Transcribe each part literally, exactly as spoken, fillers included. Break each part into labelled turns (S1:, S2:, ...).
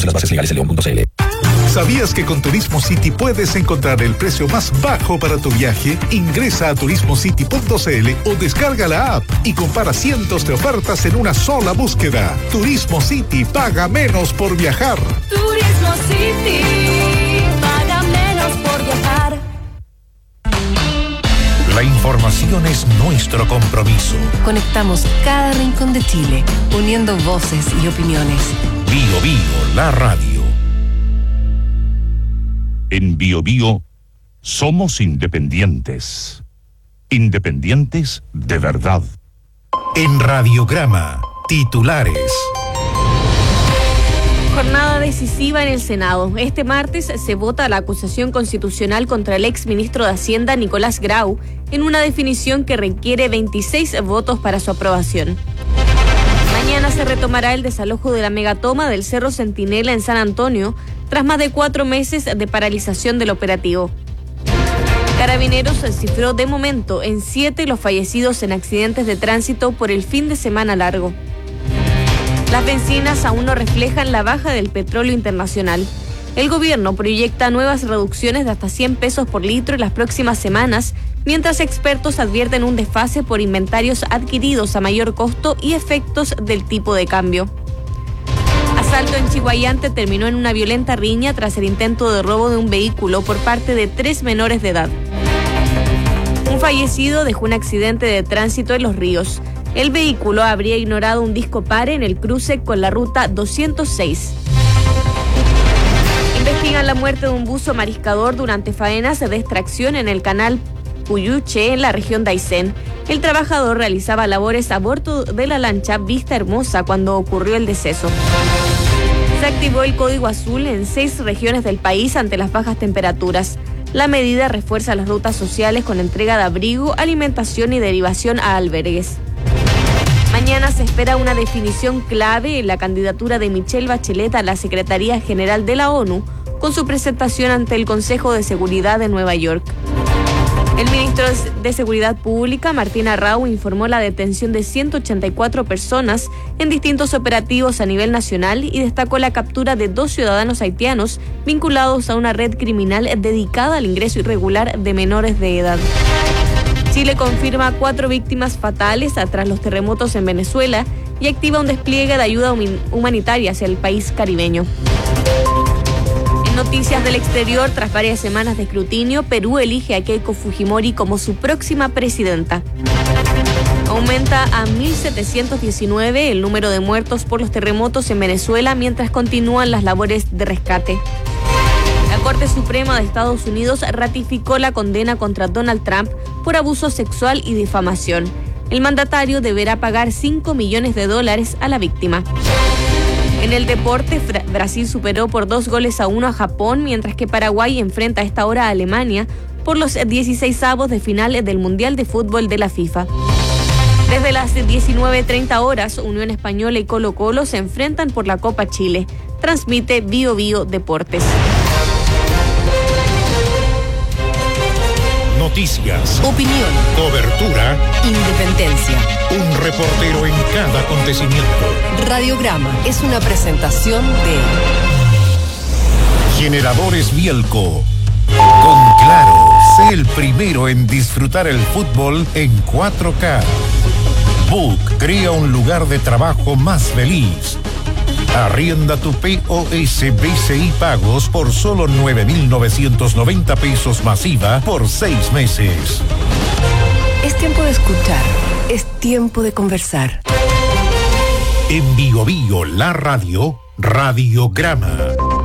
S1: Conoce las bases legales en león punto c l.
S2: ¿Sabías que con Turismo City puedes encontrar el precio más bajo para tu viaje? Ingresa a turismo city punto c l o descarga la app y compara cientos de ofertas en una sola búsqueda. Turismo City, paga menos por viajar.
S3: Turismo City, paga menos por viajar.
S4: La información es nuestro compromiso.
S5: Conectamos cada rincón de Chile, uniendo voces y opiniones.
S4: Bio Bio, la radio. En Bio Bio somos independientes. Independientes de verdad. En Radiograma, titulares.
S6: Jornada decisiva en el Senado. Este martes se vota la acusación constitucional contra el exministro de Hacienda, Nicolás Grau, en una definición que requiere veintiséis votos para su aprobación. Mañana se retomará el desalojo de la megatoma del Cerro Centinela en San Antonio, tras más de cuatro meses de paralización del operativo. Carabineros cifró de momento en siete los fallecidos en accidentes de tránsito por el fin de semana largo. Las bencinas aún no reflejan la baja del petróleo internacional. El gobierno proyecta nuevas reducciones de hasta cien pesos por litro en las próximas semanas, mientras expertos advierten un desfase por inventarios adquiridos a mayor costo y efectos del tipo de cambio. Asalto en Chiguayante terminó en una violenta riña tras el intento de robo de un vehículo por parte de tres menores de edad. Un fallecido dejó un accidente de tránsito en Los Ríos. El vehículo habría ignorado un disco pare en el cruce con la ruta doscientos seis. Investigan la muerte de un buzo mariscador durante faenas de extracción en el canal Puyuche, en la región de Aysén. El trabajador realizaba labores a bordo de la lancha Vista Hermosa cuando ocurrió el deceso. Se activó el código azul en seis regiones del país ante las bajas temperaturas. La medida refuerza las rutas sociales con entrega de abrigo, alimentación y derivación a albergues. Mañana se espera una definición clave en la candidatura de Michelle Bachelet a la Secretaría General de la ONU, con su presentación ante el Consejo de Seguridad de Nueva York. El ministro de Seguridad Pública, Martín Arrau, informó la detención de ciento ochenta y cuatro personas en distintos operativos a nivel nacional y destacó la captura de dos ciudadanos haitianos vinculados a una red criminal dedicada al ingreso irregular de menores de edad. Chile confirma cuatro víctimas fatales tras los terremotos en Venezuela y activa un despliegue de ayuda humanitaria hacia el país caribeño. En noticias del exterior, tras varias semanas de escrutinio, Perú elige a Keiko Fujimori como su próxima presidenta. Aumenta a mil setecientos diecinueve el número de muertos por los terremotos en Venezuela mientras continúan las labores de rescate. La Corte Suprema de Estados Unidos ratificó la condena contra Donald Trump por abuso sexual y difamación. El mandatario deberá pagar cinco millones de dólares a la víctima. En el deporte, Fra- Brasil superó por dos goles a uno a Japón, mientras que Paraguay enfrenta a esta hora a Alemania por los dieciseisavos de final del Mundial de Fútbol de la FIFA. Desde las diecinueve treinta horas, Unión Española y Colo Colo se enfrentan por la Copa Chile. Transmite Bio Bio Deportes.
S4: Noticias,
S5: Opinión,
S4: cobertura,
S5: independencia.
S4: un reportero en cada acontecimiento.
S5: Radiograma es una presentación de
S4: Generadores Bielco. Con Claro, sé el primero en disfrutar el fútbol en cuatro K. Book crea un lugar de trabajo más feliz. Arrienda tu P O S B C I Pagos por solo nueve mil novecientos noventa pesos masiva por seis meses.
S5: Es tiempo de escuchar, es tiempo de conversar.
S4: En Bio Bio, la radio, Radiograma.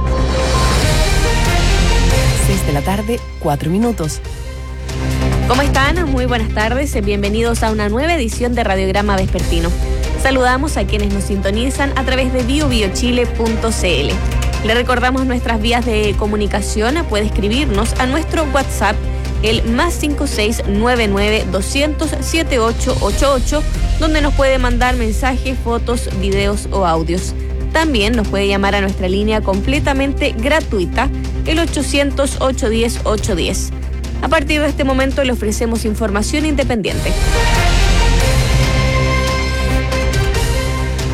S5: seis de la tarde, cuatro minutos.
S6: ¿Cómo están? Muy buenas tardes. Bienvenidos a una nueva edición de Radiograma Vespertino. Saludamos a quienes nos sintonizan a través de bio bio chile punto c l. Le recordamos nuestras vías de comunicación. Puede escribirnos a nuestro WhatsApp, el más cinco seis nueve nueve doscientos setenta y ocho ochenta y ocho, donde nos puede mandar mensajes, fotos, videos o audios. También nos puede llamar a nuestra línea completamente gratuita, el ochocientos, ochocientos diez, ochocientos diez. A partir de este momento le ofrecemos información independiente.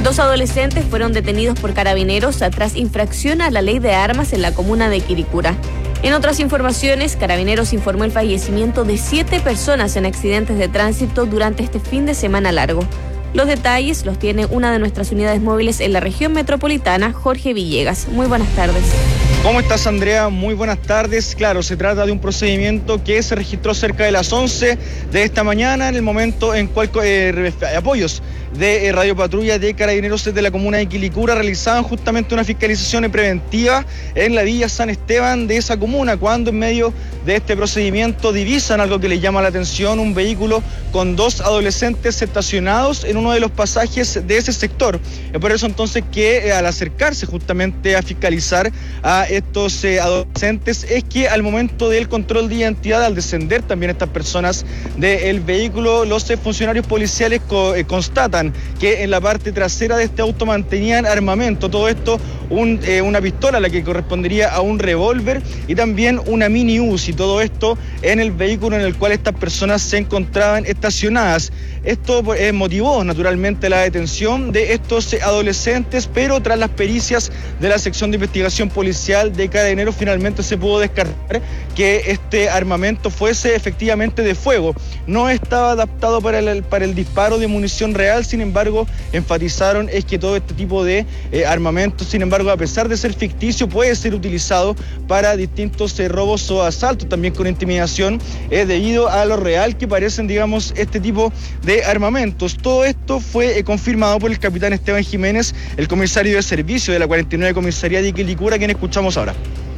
S6: Dos adolescentes fueron detenidos por carabineros tras infracción a la ley de armas en la comuna de Quilicura. En otras informaciones, Carabineros informó el fallecimiento de siete personas en accidentes de tránsito durante este fin de semana largo. Los detalles los tiene una de nuestras unidades móviles en la región metropolitana, Jorge Villegas. Muy buenas tardes.
S1: ¿Cómo estás, Andrea? Muy buenas tardes. Claro, se trata de un procedimiento que se registró cerca de las once de esta mañana, en el momento en cual eh, apoyos de eh, Radio Patrulla de Carabineros de la comuna de Quilicura realizaban justamente una fiscalización preventiva en la Villa San Esteban de esa comuna, cuando en medio de este procedimiento divisan algo que les llama la atención: un vehículo con dos adolescentes estacionados en uno de los pasajes de ese sector. Es por eso entonces que eh, al acercarse justamente a fiscalizar a estos eh, adolescentes, es que al momento del control de identidad, al descender también estas personas del vehículo, los eh, funcionarios policiales co eh, constatan que en la parte trasera de este auto mantenían armamento. Todo esto, un, eh, una pistola, la que correspondería a un revólver, y también una mini Uzi. Todo esto en el vehículo en el cual estas personas se encontraban estacionadas. Esto eh, motivó naturalmente la detención de estos eh, adolescentes, pero tras las pericias de la sección de investigación policial de Carabineros, finalmente se pudo descartar que este armamento fuese efectivamente de fuego. No estaba adaptado para el, para el disparo de munición real. Sin embargo, enfatizaron es que todo este tipo de eh, armamento, sin embargo, a pesar de ser ficticio, puede ser utilizado para distintos eh, robos o asaltos, también con intimidación, eh, debido a lo real que parecen, digamos, este tipo de armamentos. Todo esto fue eh, confirmado por el capitán Esteban Jiménez, el comisario de servicio de la cuarenta y nueve Comisaría de Quilicura, quien escuchamos ahora.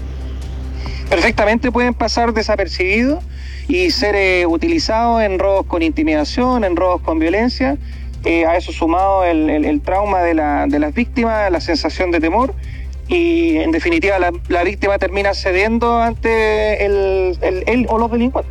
S7: Perfectamente pueden pasar desapercibidos y ser eh, utilizados en robos con intimidación, en robos con violencia. Eh, a eso sumado el, el, el trauma de, la, de las víctimas, la sensación de temor, y en definitiva la, la víctima termina cediendo ante el, el, el o los delincuentes.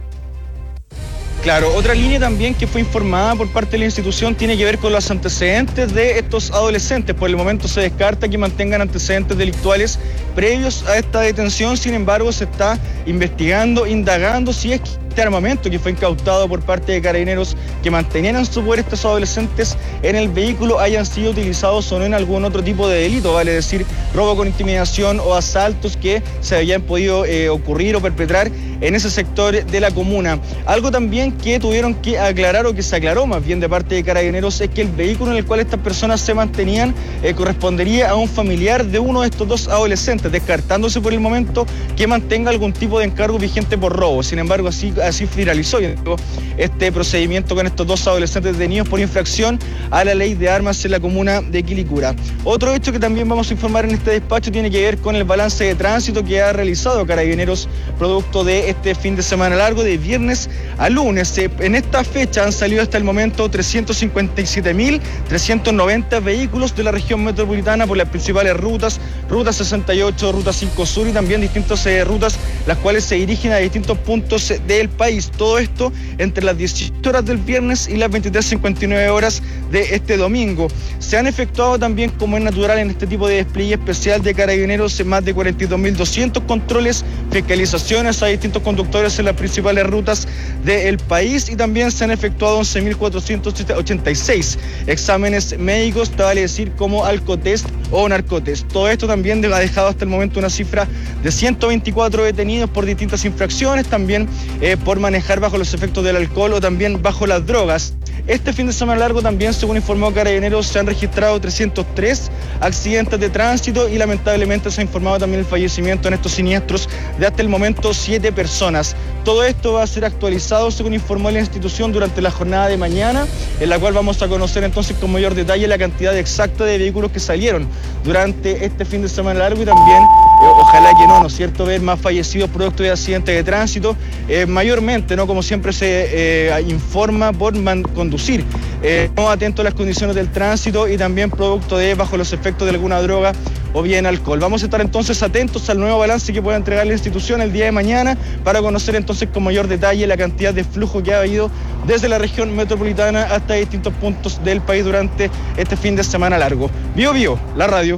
S1: Claro, otra línea también que fue informada por parte de la institución tiene que ver con los antecedentes de estos adolescentes. Por el momento se descarta que mantengan antecedentes delictuales previos a esta detención. Sin embargo, se está investigando, indagando si es que este armamento que fue incautado por parte de Carabineros, que mantenían en su poder estos adolescentes en el vehículo, hayan sido utilizados o no en algún otro tipo de delito, vale decir, robo con intimidación o asaltos que se habían podido eh, ocurrir o perpetrar en ese sector de la comuna. Algo también que tuvieron que aclarar, o que se aclaró más bien de parte de Carabineros, es que el vehículo en el cual estas personas se mantenían eh, correspondería a un familiar de uno de estos dos adolescentes, descartándose por el momento que mantenga algún tipo de encargo vigente por robo. Sin embargo, así así finalizó este procedimiento con estos dos adolescentes detenidos por infracción a la ley de armas en la comuna de Quilicura. Otro hecho que también vamos a informar en este despacho tiene que ver con el balance de tránsito que ha realizado Carabineros producto de este fin de semana largo, de viernes a lunes. En esta fecha han salido hasta el momento trescientos cincuenta y siete mil trescientos noventa vehículos de la región metropolitana por las principales rutas, Ruta sesenta y ocho, Ruta cinco Sur, y también distintas eh, rutas las cuales se dirigen a distintos puntos eh, del país. Todo esto entre las dieciocho horas del viernes y las veintitrés cincuenta y nueve horas de este domingo. Se han efectuado también, como es natural en este tipo de despliegue especial de Carabineros, más de cuarenta y dos mil doscientos controles, fiscalizaciones a distintos conductores en las principales rutas del país, y también se han efectuado once mil cuatrocientos ochenta y seis exámenes médicos, vale decir, como alcotest o narcotest. Todo esto también ha dejado hasta el momento una cifra de ciento veinticuatro detenidos por distintas infracciones, también eh, por manejar bajo los efectos del alcohol o también bajo las drogas. Este fin de semana largo también, según informó Carabineros, se han registrado trescientos tres accidentes de tránsito y lamentablemente se ha informado también el fallecimiento en estos siniestros de hasta el momento siete personas. Todo esto va a ser actualizado, según informó la institución, durante la jornada de mañana, en la cual vamos a conocer entonces con mayor detalle la cantidad exacta de vehículos que salieron durante este fin de semana largo, y también eh, ojalá que no, ¿no es cierto?, ver más fallecidos producto de accidentes de tránsito, eh, mayormente, ¿no?, como siempre se eh, informa, por man, conducir eh, no atento a las condiciones del tránsito, y también producto de bajo los efectos de alguna droga o bien alcohol. Vamos a estar entonces atentos al nuevo balance que pueda entregar la institución el día de mañana para conocer entonces con mayor detalle la cantidad de flujo que ha habido desde la región metropolitana hasta distintos puntos del país durante este fin de semana largo. Bio Bio, la radio.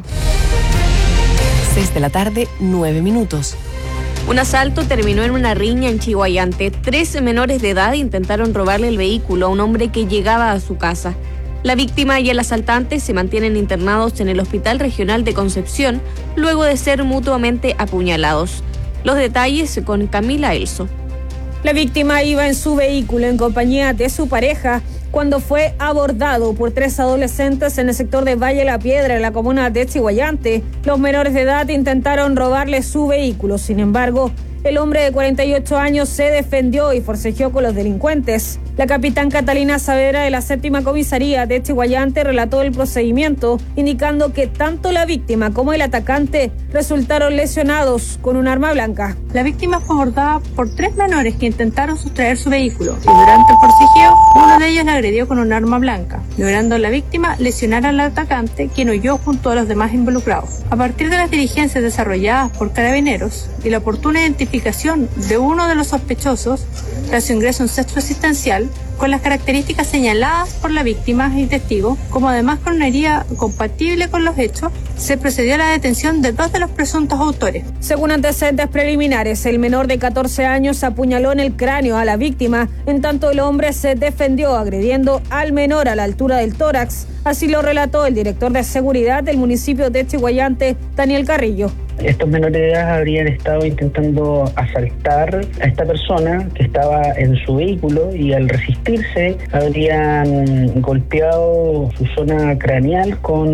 S5: seis de la tarde, nueve minutos.
S6: Un asalto terminó en una riña en Chihuayante. Tres menores de edad intentaron robarle el vehículo a un hombre que llegaba a su casa. La víctima y el asaltante se mantienen internados en el Hospital Regional de Concepción luego de ser mutuamente apuñalados. Los detalles con Camila Elso.
S8: La víctima iba en su vehículo en compañía de su pareja cuando fue abordado por tres adolescentes en el sector de Valle La Piedra, en la comuna de Chiguayante. Los menores de edad intentaron robarle su vehículo. Sin embargo, el hombre de cuarenta y ocho años se defendió y forcejeó con los delincuentes. La capitán Catalina Saavedra de la séptima comisaría de Chiguayante relató el procedimiento, indicando que tanto la víctima como el atacante resultaron lesionados con un arma blanca.
S9: La víctima fue abordada por tres menores que intentaron sustraer su vehículo y durante el forcejeo uno de ellos la agredió con un arma blanca, logrando la víctima lesionar al atacante, quien huyó junto a los demás involucrados. A partir de las diligencias desarrolladas por Carabineros y la oportuna identificación de uno de los sospechosos, tras su ingreso a un centro asistencial con las características señaladas por la víctima y testigo, como además con una herida compatible con los hechos, se procedió a la detención de dos de los presuntos autores.
S8: Según antecedentes preliminares, el menor de catorce años apuñaló en el cráneo a la víctima, en tanto el hombre se defendió agrediendo al menor a la altura del tórax. Así lo relató el director de seguridad del municipio de Chiguayante, Daniel Carrillo.
S10: Estos menores de edad habrían estado intentando asaltar a esta persona que estaba en su vehículo y al resistirse habrían golpeado su zona craneal con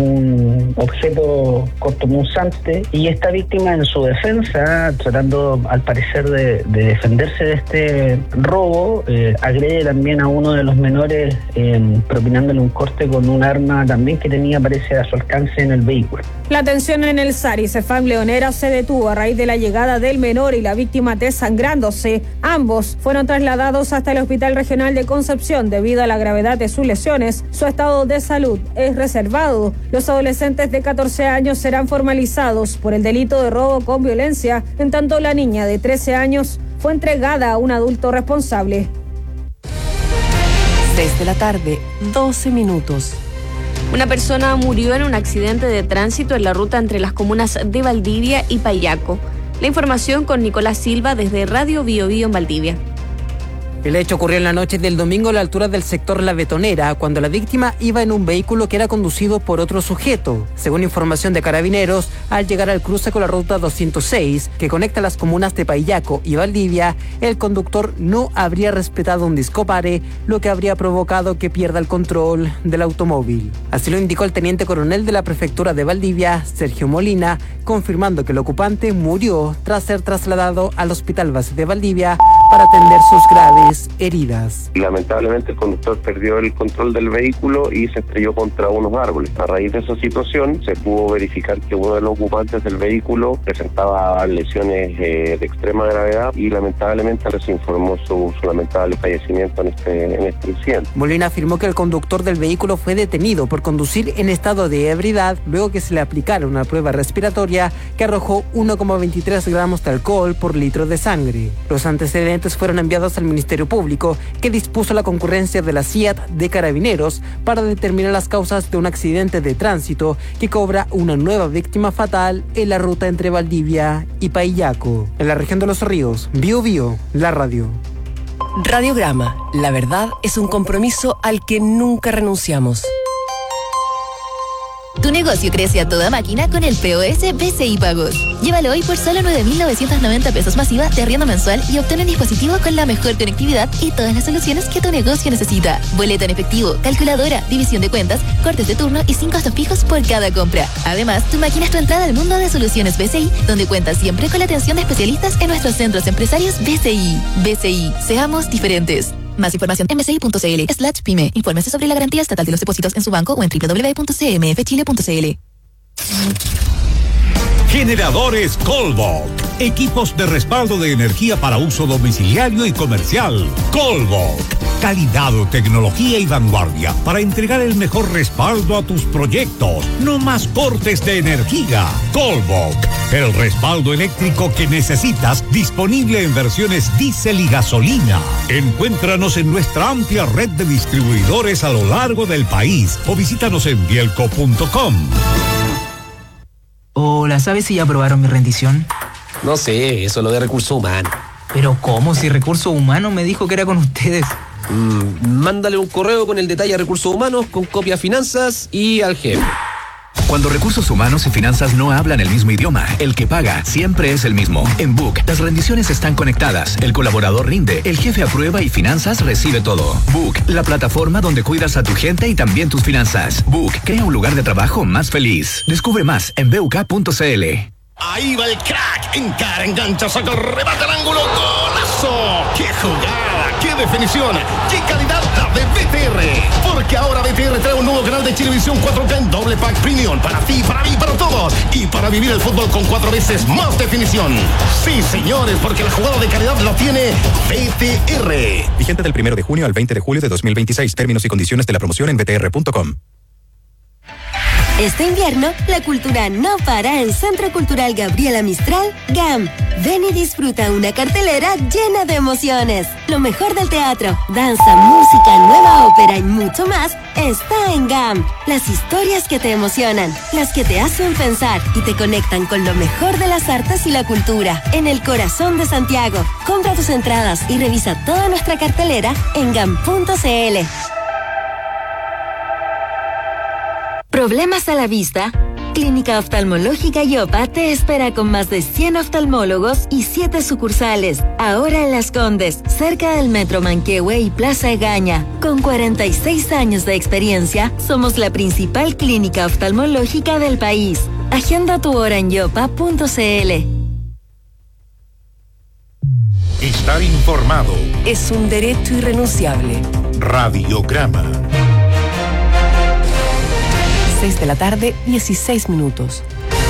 S10: un objeto cortopunzante, y esta víctima, en su defensa, tratando al parecer de, de defenderse de este robo, eh, agrede también a uno de los menores eh, propinándole un corte con un arma también que tenía, parece, a su alcance en el vehículo.
S8: La tensión en el SAR y Cefam Leonera se detuvo a raíz de la llegada del menor y la víctima desangrándose. Ambos fueron trasladados hasta el Hospital Regional de Concepción debido a la gravedad de sus lesiones. Su estado de salud es reservado. Los adolescentes de catorce años serán formalizados por el delito de robo con violencia, en tanto la niña de trece años fue entregada a un adulto responsable.
S5: seis de la tarde, doce minutos.
S6: Una persona murió en un accidente de tránsito en la ruta entre las comunas de Valdivia y Payaco. La información con Nicolás Silva desde Radio Bio Bio en Valdivia.
S11: El hecho ocurrió en la noche del domingo a la altura del sector La Betonera, cuando la víctima iba en un vehículo que era conducido por otro sujeto. Según información de Carabineros, al llegar al cruce con la ruta doscientos seis, que conecta las comunas de Payaco y Valdivia, el conductor no habría respetado un discopare, lo que habría provocado que pierda el control del automóvil. Así lo indicó el teniente coronel de la prefectura de Valdivia, Sergio Molina, confirmando que el ocupante murió tras ser trasladado al Hospital Base de Valdivia para atender sus graves heridas.
S12: Lamentablemente el conductor perdió el control del vehículo y se estrelló contra unos árboles. A raíz de esa situación se pudo verificar que uno de los ocupantes del vehículo presentaba lesiones eh, de extrema gravedad y lamentablemente se informó su, su lamentable fallecimiento en este, en este incidente.
S11: Molina afirmó que el conductor del vehículo fue detenido por conducir en estado de ebriedad luego que se le aplicara una prueba respiratoria que arrojó uno coma veintitrés gramos de alcohol por litro de sangre. Los antecedentes fueron enviados al Ministerio Público, que dispuso la concurrencia de la C I A T de Carabineros para determinar las causas de un accidente de tránsito que cobra una nueva víctima fatal en la ruta entre Valdivia y Payaco. En la región de Los Ríos, Bio Bio, la radio.
S5: Radiograma, la verdad es un compromiso al que nunca renunciamos.
S13: Tu negocio crece a toda máquina con el P O S B C I Pagos. Llévalo hoy por solo nueve mil novecientos noventa pesos masiva de arriendo mensual y obtén un dispositivo con la mejor conectividad y todas las soluciones que tu negocio necesita. Boleto en efectivo, calculadora, división de cuentas, cortes de turno y sin costos fijos por cada compra. Además, tu máquina es tu entrada al mundo de soluciones B C I, donde cuentas siempre con la atención de especialistas en nuestros centros empresarios B C I. B C I, seamos diferentes. Más información en bci.cl slash pyme. Infórmese sobre la garantía estatal de los depósitos en su banco o en doble u doble u doble u punto c m f chile punto c l.
S2: Generadores Colbok. Equipos de respaldo de energía para uso domiciliario y comercial. Colbok. Calidad, tecnología y vanguardia para entregar el mejor respaldo a tus proyectos. No más cortes de energía. Colbok. El respaldo eléctrico que necesitas, disponible en versiones diésel y gasolina. Encuéntranos en nuestra amplia red de distribuidores a lo largo del país o visítanos en bielco punto com.
S14: Hola, ¿sabes si ya aprobaron mi rendición?
S15: No sé, eso es lo de recursos humanos.
S14: Pero ¿cómo? Si recursos humanos me dijo que era con ustedes.
S15: Mm, mándale un correo con el detalle a Recursos Humanos, con copia a Finanzas y al jefe.
S16: Cuando recursos humanos y finanzas no hablan el mismo idioma, el que paga siempre es el mismo. En Book, las rendiciones están conectadas, el colaborador rinde, el jefe aprueba y finanzas recibe todo. Book, la plataforma donde cuidas a tu gente y también tus finanzas. Book, crea un lugar de trabajo más feliz. Descubre más en b u k punto c l.
S17: Ahí va el crack, encara, engancha, saca el remate al ángulo, ¡golazo! ¡Qué jugada! ¡Qué definición! ¡Qué calidad la de B T R! Porque ahora B T R trae un nuevo canal de Chilevisión cuatro K en doble pack premium para ti, para mí, para todos y para vivir el fútbol con cuatro veces más definición. Sí, señores, porque la jugada de calidad la tiene B T R.
S18: Vigente del primero de junio al veinte de julio de dos mil veintiséis. Términos y condiciones de la promoción en b t r punto com.
S19: Este invierno, la cultura no para en Centro Cultural Gabriela Mistral, G A M. Ven y disfruta una cartelera llena de emociones. Lo mejor del teatro, danza, música, nueva ópera y mucho más está en G A M. Las historias que te emocionan, las que te hacen pensar y te conectan con lo mejor de las artes y la cultura. En el corazón de Santiago. Compra tus entradas y revisa toda nuestra cartelera en gam punto c l. ¿Problemas a la vista? Clínica Oftalmológica Yopa te espera con más de cien oftalmólogos y siete sucursales. Ahora en Las Condes, cerca del Metro Manquehue y Plaza Egaña. Con cuarenta y seis años de experiencia, somos la principal clínica oftalmológica del país. Agenda tu hora en yopa punto c l.
S4: Estar informado
S5: es un derecho irrenunciable.
S4: Radiograma.
S5: seis de la tarde, dieciséis minutos.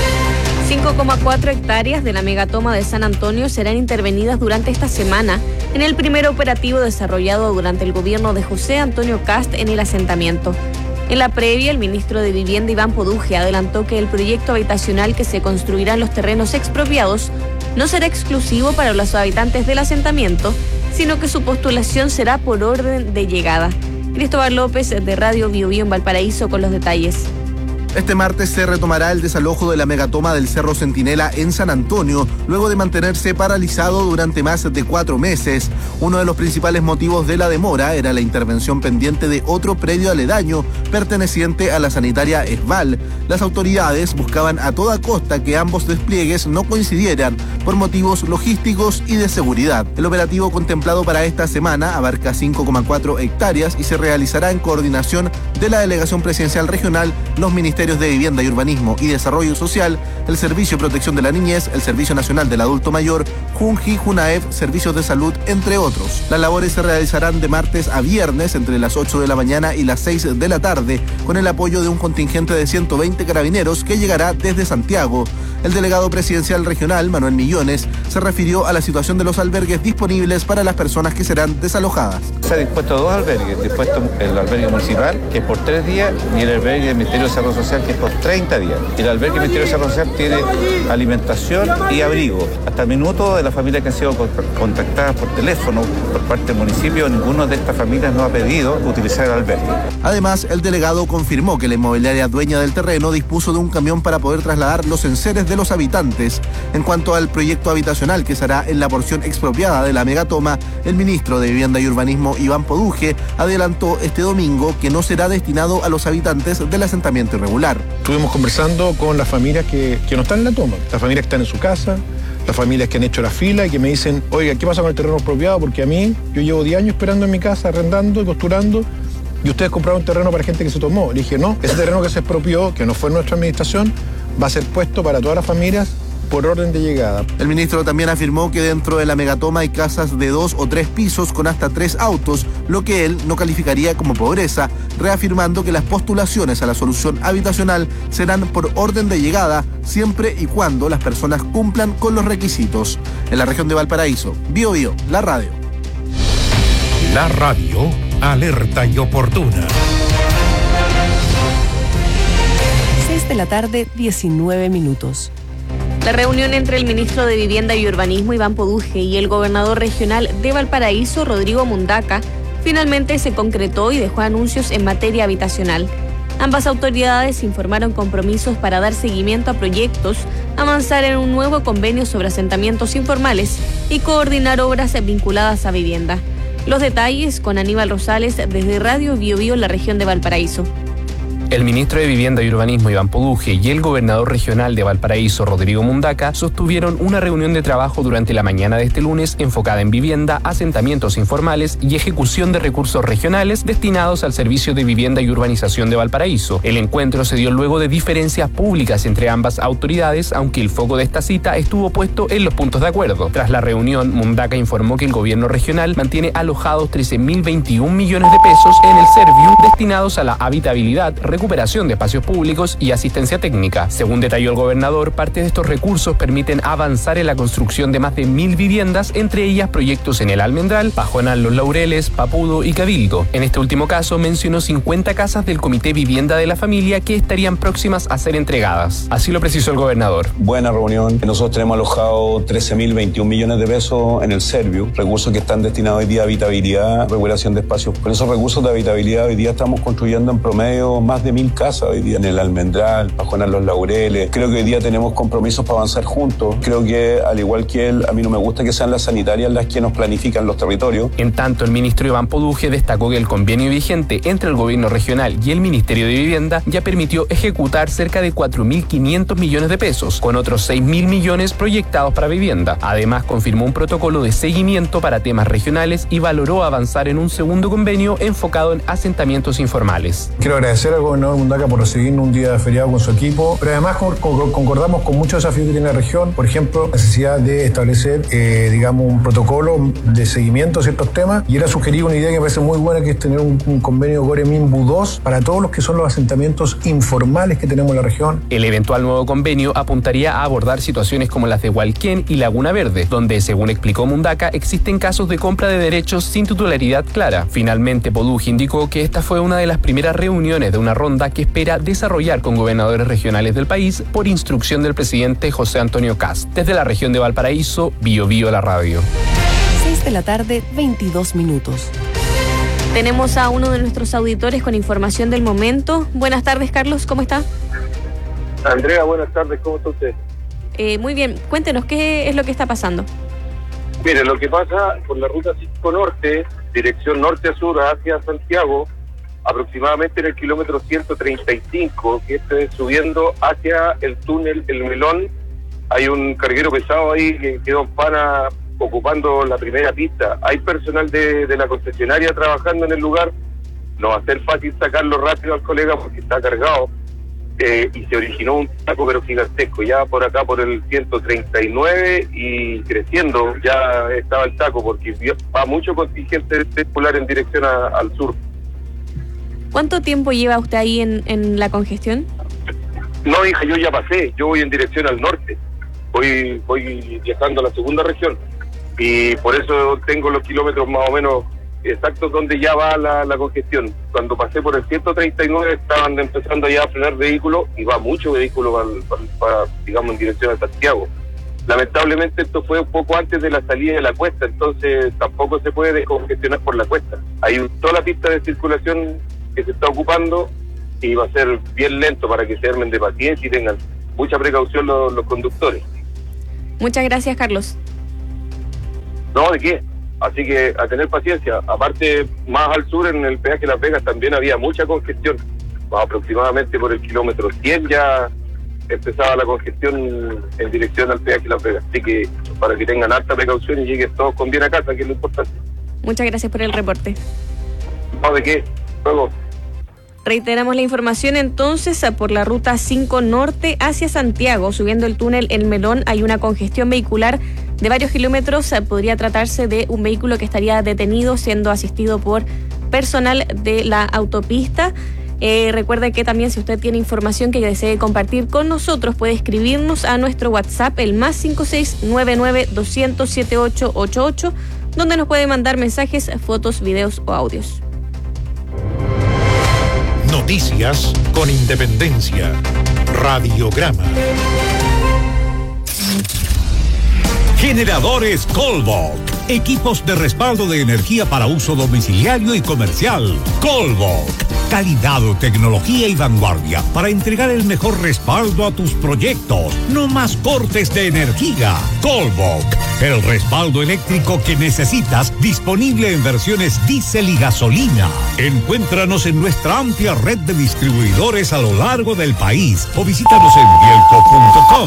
S6: cinco coma cuatro hectáreas de la megatoma de San Antonio serán intervenidas durante esta semana en el primer operativo desarrollado durante el gobierno de José Antonio Kast en el asentamiento. En la previa, el ministro de Vivienda, Iván Poduje, adelantó que el proyecto habitacional que se construirá en los terrenos expropiados no será exclusivo para los habitantes del asentamiento, sino que su postulación será por orden de llegada. Cristóbal López, de Radio Bio Bio en Valparaíso, con los detalles.
S20: Este martes se retomará el desalojo de la megatoma del Cerro Centinela en San Antonio, luego de mantenerse paralizado durante más de cuatro meses. Uno de los principales motivos de la demora era la intervención pendiente de otro predio aledaño perteneciente a la sanitaria Esval. Las autoridades buscaban a toda costa que ambos despliegues no coincidieran por motivos logísticos y de seguridad. El operativo contemplado para esta semana abarca cinco coma cuatro hectáreas y se realizará en coordinación de la Delegación Presidencial Regional, los Ministerios de Vivienda y Urbanismo y Desarrollo Social, el Servicio de Protección de la Niñez, el Servicio Nacional del Adulto Mayor, Junji, Junaef, Servicios de Salud, entre otros. Las labores se realizarán de martes a viernes entre las ocho de la mañana y las seis de la tarde, con el apoyo de un contingente de ciento veinte carabineros que llegará desde Santiago. El delegado presidencial regional, Manuel Millones, se refirió a la situación de los albergues disponibles para las personas que serán desalojadas.
S21: Se ha dispuesto dos albergues, dispuesto el albergue municipal, que es por tres días, y el albergue del Ministerio de Desarrollo Social, que es por treinta días. El albergue del Ministerio de Desarrollo Social tiene alimentación y abrigo. Hasta el minuto de las familias que han sido contactadas por teléfono por parte del municipio, ninguno de estas familias no ha pedido utilizar el albergue.
S20: Además, el delegado confirmó que la inmobiliaria dueña del terreno dispuso de un camión para poder trasladar los enseres de los habitantes. En cuanto al proyecto habitacional que será en la porción expropiada de la megatoma, el ministro de Vivienda y Urbanismo, Iván Poduje, adelantó este domingo que no será destinado a los habitantes del asentamiento irregular.
S22: Estuvimos conversando con las familias que, que no están en la toma, las familias que están en su casa, las familias que han hecho la fila y que me dicen, oiga, ¿qué pasa con el terreno expropiado? Porque a mí, yo llevo diez años esperando en mi casa, arrendando y costurando, y ustedes compraron un terreno para gente que se tomó. Le dije, no, ese terreno que se expropió, que no fue nuestra administración, va a ser puesto para todas las familias por orden de llegada.
S20: El ministro también afirmó que dentro de la megatoma hay casas de dos o tres pisos con hasta tres autos, lo que él no calificaría como pobreza, reafirmando que las postulaciones a la solución habitacional serán por orden de llegada siempre y cuando las personas cumplan con los requisitos. En la región de Valparaíso, Bio Bio, la radio.
S4: La radio, alerta y oportuna.
S5: seis de la tarde, diecinueve minutos.
S6: La reunión entre el ministro de Vivienda y Urbanismo, Iván Poduje, y el gobernador regional de Valparaíso, Rodrigo Mundaca, finalmente se concretó y dejó anuncios en materia habitacional. Ambas autoridades informaron compromisos para dar seguimiento a proyectos, avanzar en un nuevo convenio sobre asentamientos informales y coordinar obras vinculadas a vivienda. Los detalles con Aníbal Rosales desde Radio Bio Bio en la región de Valparaíso.
S3: El ministro de Vivienda y Urbanismo, Iván Poduje, y el gobernador regional de Valparaíso, Rodrigo Mundaca, sostuvieron una reunión de trabajo durante la mañana de este lunes enfocada en vivienda, asentamientos informales y ejecución de recursos regionales destinados al Servicio de Vivienda y Urbanización de Valparaíso. El encuentro se dio luego de diferencias públicas entre ambas autoridades, aunque el foco de esta cita estuvo puesto en los puntos de acuerdo. Tras la reunión, Mundaca informó que el gobierno regional mantiene alojados trece mil veintiún millones de pesos en el Serviu destinados a la habitabilidad, recuperación de espacios públicos y asistencia técnica. Según detalló el gobernador, parte de estos recursos permiten avanzar en la construcción de más de mil viviendas, entre ellas proyectos en El Almendral, Pajonal Los Laureles, Papudo y Cabildo. En este último caso mencionó cincuenta casas del Comité Vivienda de la Familia que estarían próximas a ser entregadas. Así lo precisó el gobernador.
S7: Buena reunión. Nosotros tenemos alojado trece mil veintiún millones de pesos en el Serviu, recursos que están destinados hoy día a habitabilidad, regulación de espacios. Con esos recursos de habitabilidad hoy día estamos construyendo en promedio más de mil casas hoy día en El Almendral, Pajonal Los Laureles. Creo que hoy día tenemos compromisos para avanzar juntos. Creo que, al igual que él, a mí no me gusta que sean las sanitarias las que nos planifican los territorios.
S3: En tanto, el ministro Iván Poduje destacó que el convenio vigente entre el gobierno regional y el Ministerio de Vivienda ya permitió ejecutar cerca de cuatro mil quinientos millones de pesos, con otros seis mil millones proyectados para vivienda. Además, confirmó un protocolo de seguimiento para temas regionales y valoró avanzar en un segundo convenio enfocado en asentamientos informales.
S22: Quiero agradecer al gobernador Mundaca por recibirnos un día feriado con su equipo, pero además concordamos con muchos desafíos que tiene la región, por ejemplo, la necesidad de establecer, eh, digamos, un protocolo de seguimiento a ciertos temas, y él ha sugerido una idea que me parece muy buena, que es tener un, un convenio Gore-Minbu dos para todos los que son los asentamientos informales que tenemos en la región.
S3: El eventual nuevo convenio apuntaría a abordar situaciones como las de Hualquén y Laguna Verde, donde, según explicó Mundaca, existen casos de compra de derechos sin titularidad clara. Finalmente, Poduje indicó que esta fue una de las primeras reuniones de una ronda que espera desarrollar con gobernadores regionales del país por instrucción del presidente José Antonio Kast. Desde la región de Valparaíso, Bio Bio la radio.
S5: seis de la tarde, veintidós minutos.
S6: Tenemos a uno de nuestros auditores con información del momento. Buenas tardes, Carlos, ¿cómo está?
S23: Andrea, buenas tardes, ¿cómo está usted?
S6: Eh, muy bien, cuéntenos, ¿qué es lo que está pasando?
S23: Mire, lo que pasa por la ruta cinco Norte, dirección norte a sur hacia Santiago, aproximadamente en el kilómetro ciento treinta y cinco, que esto es subiendo hacia el túnel El Melón. Hay un carguero pesado ahí que quedó en pana ocupando la primera pista. Hay personal de, de la concesionaria trabajando en el lugar. No va a ser fácil sacarlo rápido al colega porque está cargado. Eh, y se originó un taco pero gigantesco, ya por acá por el ciento treinta y nueve y creciendo ya estaba el taco porque va mucho contingente circular en dirección a, al sur.
S6: ¿Cuánto tiempo lleva usted ahí en, en la congestión?
S23: No, hija, yo ya pasé, yo voy en dirección al norte, voy voy viajando a la segunda región y por eso tengo los kilómetros más o menos exactos donde ya va la, la congestión. Cuando pasé por el ciento treinta y nueve estaban empezando ya a frenar vehículos y va mucho vehículo para, para, para, digamos, en dirección a Santiago. Lamentablemente esto fue un poco antes de la salida de la cuesta, entonces tampoco se puede descongestionar por la cuesta. Hay toda la pista de circulación que se está ocupando y va a ser bien lento para que se armen de paciencia y tengan mucha precaución los, los conductores.
S6: Muchas gracias, Carlos.
S23: No, ¿de qué? Así que a tener paciencia. Aparte, más al sur, en el peaje Las Vegas también había mucha congestión. Aproximadamente por el kilómetro cien ya empezaba la congestión en dirección al peaje Las Vegas. Así que para que tengan alta precaución y lleguen todos con bien a casa, que es lo importante.
S6: Muchas gracias por el reporte.
S23: No, ¿de qué? Luego.
S6: Reiteramos la información entonces, por la ruta cinco Norte hacia Santiago, subiendo el túnel El Melón, hay una congestión vehicular de varios kilómetros. Podría tratarse de un vehículo que estaría detenido siendo asistido por personal de la autopista. Eh, recuerde que también si usted tiene información que desee compartir con nosotros, puede escribirnos a nuestro WhatsApp, el más cinco seis nueve nueve dos cero cero siete ocho ocho ocho, donde nos puede mandar mensajes, fotos, videos o audios.
S2: Noticias con independencia. Radiograma. Generadores Colvolk. Equipos de respaldo de energía para uso domiciliario y comercial. Colvolk.
S1: Calidad, tecnología y vanguardia para entregar el mejor respaldo a tus proyectos. No más cortes de energía. Colbok, el respaldo eléctrico que necesitas, disponible en versiones diésel y gasolina. Encuéntranos en nuestra amplia red de distribuidores a lo largo del país o visítanos en bielco punto com.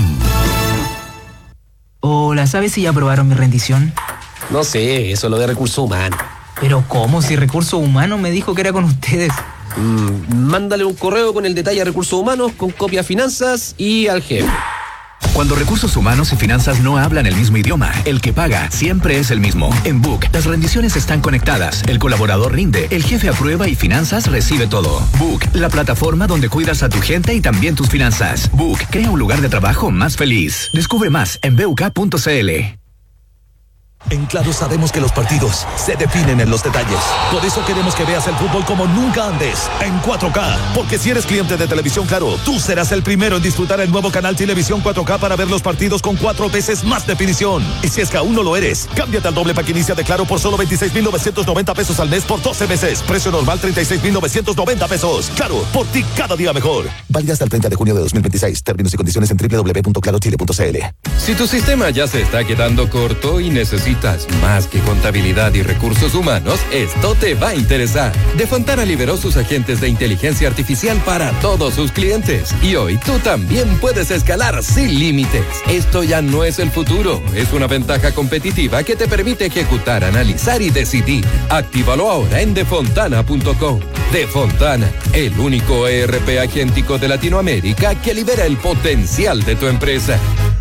S14: Hola, ¿sabes si ya aprobaron mi rendición?
S15: No sé, eso es lo de recursos humanos.
S14: Pero ¿cómo? Si Recursos Humanos me dijo que era con ustedes.
S15: Mm, mándale un correo con el detalle a Recursos Humanos, con copia a Finanzas y al jefe.
S16: Cuando recursos humanos y finanzas no hablan el mismo idioma, el que paga siempre es el mismo. En Book, las rendiciones están conectadas, el colaborador rinde, el jefe aprueba y finanzas recibe todo. Book, la plataforma donde cuidas a tu gente y también tus finanzas. Book, crea un lugar de trabajo más feliz. Descubre más en b u k punto c l.
S9: En Claro sabemos que los partidos se definen en los detalles. Por eso queremos que veas el fútbol como nunca antes, en cuatro K. Porque si eres cliente de Televisión Claro, tú serás el primero en disfrutar el nuevo canal Televisión cuatro K para ver los partidos con cuatro veces más definición. Y si es que aún no lo eres, cámbiate al doble pack inicia de Claro por solo veintiséis mil novecientos noventa pesos al mes por doce meses. Precio normal treinta y seis mil novecientos noventa pesos. Claro, por ti cada día mejor. Válida hasta el treinta de junio de dos mil veintiséis. Términos y condiciones en doble u doble u doble u punto claro chile punto c l.
S10: Si tu sistema ya se está quedando corto y necesitas más que contabilidad y recursos humanos, esto te va a interesar. De Fontana liberó sus agentes de inteligencia artificial para todos sus clientes. Y hoy tú también puedes escalar sin límites. Esto ya no es el futuro, es una ventaja competitiva que te permite ejecutar, analizar y decidir. Actívalo ahora en defontana punto com. Defontana, el único E R P agéntico de Latinoamérica que libera el potencial de tu empresa.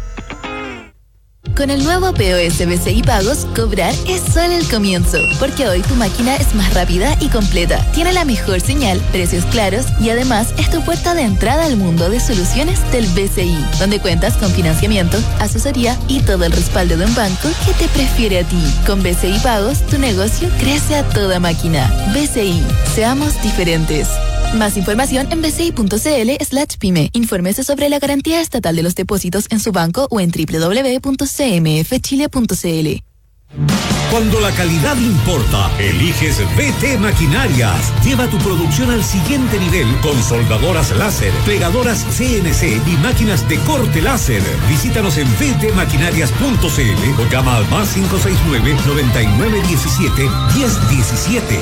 S13: Con el nuevo P O S B C I Pagos, cobrar es solo el comienzo, porque hoy tu máquina es más rápida y completa, tiene la mejor señal, precios claros y además es tu puerta de entrada al mundo de soluciones del B C I, donde cuentas con financiamiento, asesoría y todo el respaldo de un banco que te prefiere a ti. Con B C I Pagos, tu negocio crece a toda máquina. B C I, seamos diferentes. Más información en b c i punto c l slash pyme. Infórmese sobre la garantía estatal de los depósitos en su banco o en doble u doble u doble u punto c m f chile punto c l.
S1: Cuando la calidad importa, eliges B T Maquinarias. Lleva tu producción al siguiente nivel con soldadoras láser, plegadoras C N C y máquinas de corte láser. Visítanos en b t maquinarias punto c l o llama al más cinco seis nueve, noventa y nueve diecisiete, diez diecisiete.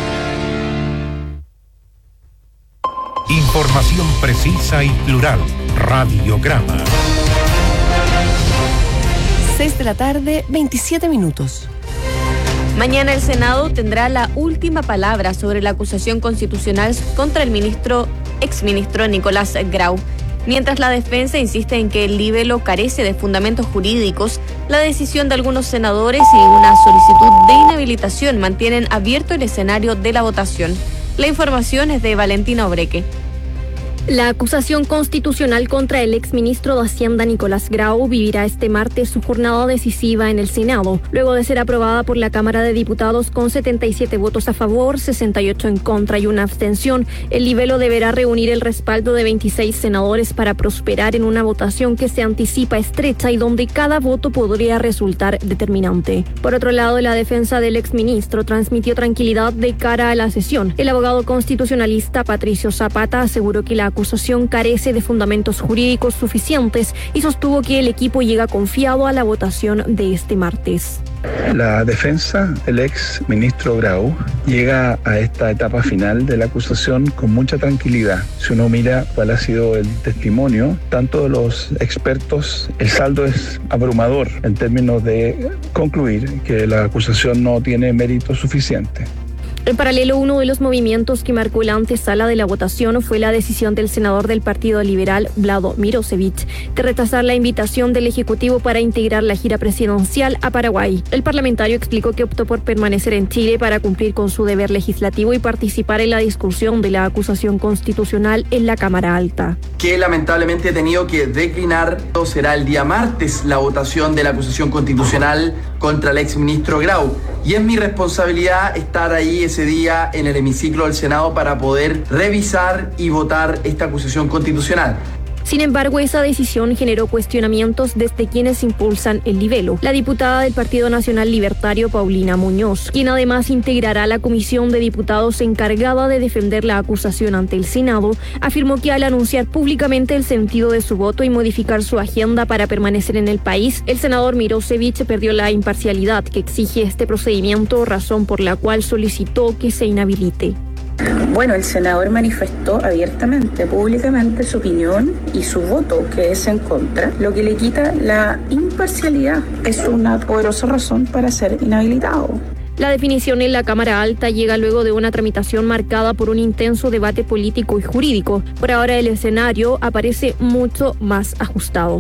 S4: Información precisa y plural. Radiograma.
S5: seis de la tarde, veintisiete minutos.
S6: Mañana el Senado tendrá la última palabra sobre la acusación constitucional contra el ministro, exministro Nicolás Grau. Mientras la defensa insiste en que el libelo carece de fundamentos jurídicos, la decisión de algunos senadores y una solicitud de inhabilitación mantienen abierto el escenario de la votación. La información es de Valentina Obreque.
S24: La acusación constitucional contra el exministro de Hacienda Nicolás Grau vivirá este martes su jornada decisiva en el Senado, luego de ser aprobada por la Cámara de Diputados con setenta y siete votos a favor, sesenta y ocho en contra y una abstención. El libelo deberá reunir el respaldo de veintiséis senadores para prosperar en una votación que se anticipa estrecha y donde cada voto podría resultar determinante. Por otro lado, la defensa del exministro transmitió tranquilidad de cara a la sesión. El abogado constitucionalista Patricio Zapata aseguró que la acusación carece de fundamentos jurídicos suficientes y sostuvo que el equipo llega confiado a la votación de este martes.
S25: La defensa del ex ministro Grau llega a esta etapa final de la acusación con mucha tranquilidad. Si uno mira cuál ha sido el testimonio, tanto de los expertos, el saldo es abrumador en términos de concluir que la acusación no tiene mérito suficiente.
S24: En paralelo, uno de los movimientos que marcó la antesala de la votación fue la decisión del senador del Partido Liberal, Vlado Mirosevich, de rechazar la invitación del Ejecutivo para integrar la gira presidencial a Paraguay. El parlamentario explicó que optó por permanecer en Chile para cumplir con su deber legislativo y participar en la discusión de la acusación constitucional en la Cámara Alta.
S26: Que lamentablemente he tenido que declinar. Será el día martes la votación de la acusación constitucional contra el exministro Grau. Y es mi responsabilidad estar ahí ese día en el hemiciclo del Senado para poder revisar y votar esta acusación constitucional.
S24: Sin embargo, esa decisión generó cuestionamientos desde quienes impulsan el libelo. La diputada del Partido Nacional Libertario, Paulina Muñoz, quien además integrará la comisión de diputados encargada de defender la acusación ante el Senado, afirmó que al anunciar públicamente el sentido de su voto y modificar su agenda para permanecer en el país, el senador Mirosevich perdió la imparcialidad que exige este procedimiento, razón por la cual solicitó que se inhabilite.
S8: Bueno, el senador manifestó abiertamente, públicamente su opinión y su voto, que es en contra, lo que le quita la imparcialidad. Es una poderosa razón para ser inhabilitado.
S24: La definición en la Cámara Alta llega luego de una tramitación marcada por un intenso debate político y jurídico. Por ahora el escenario aparece mucho más ajustado.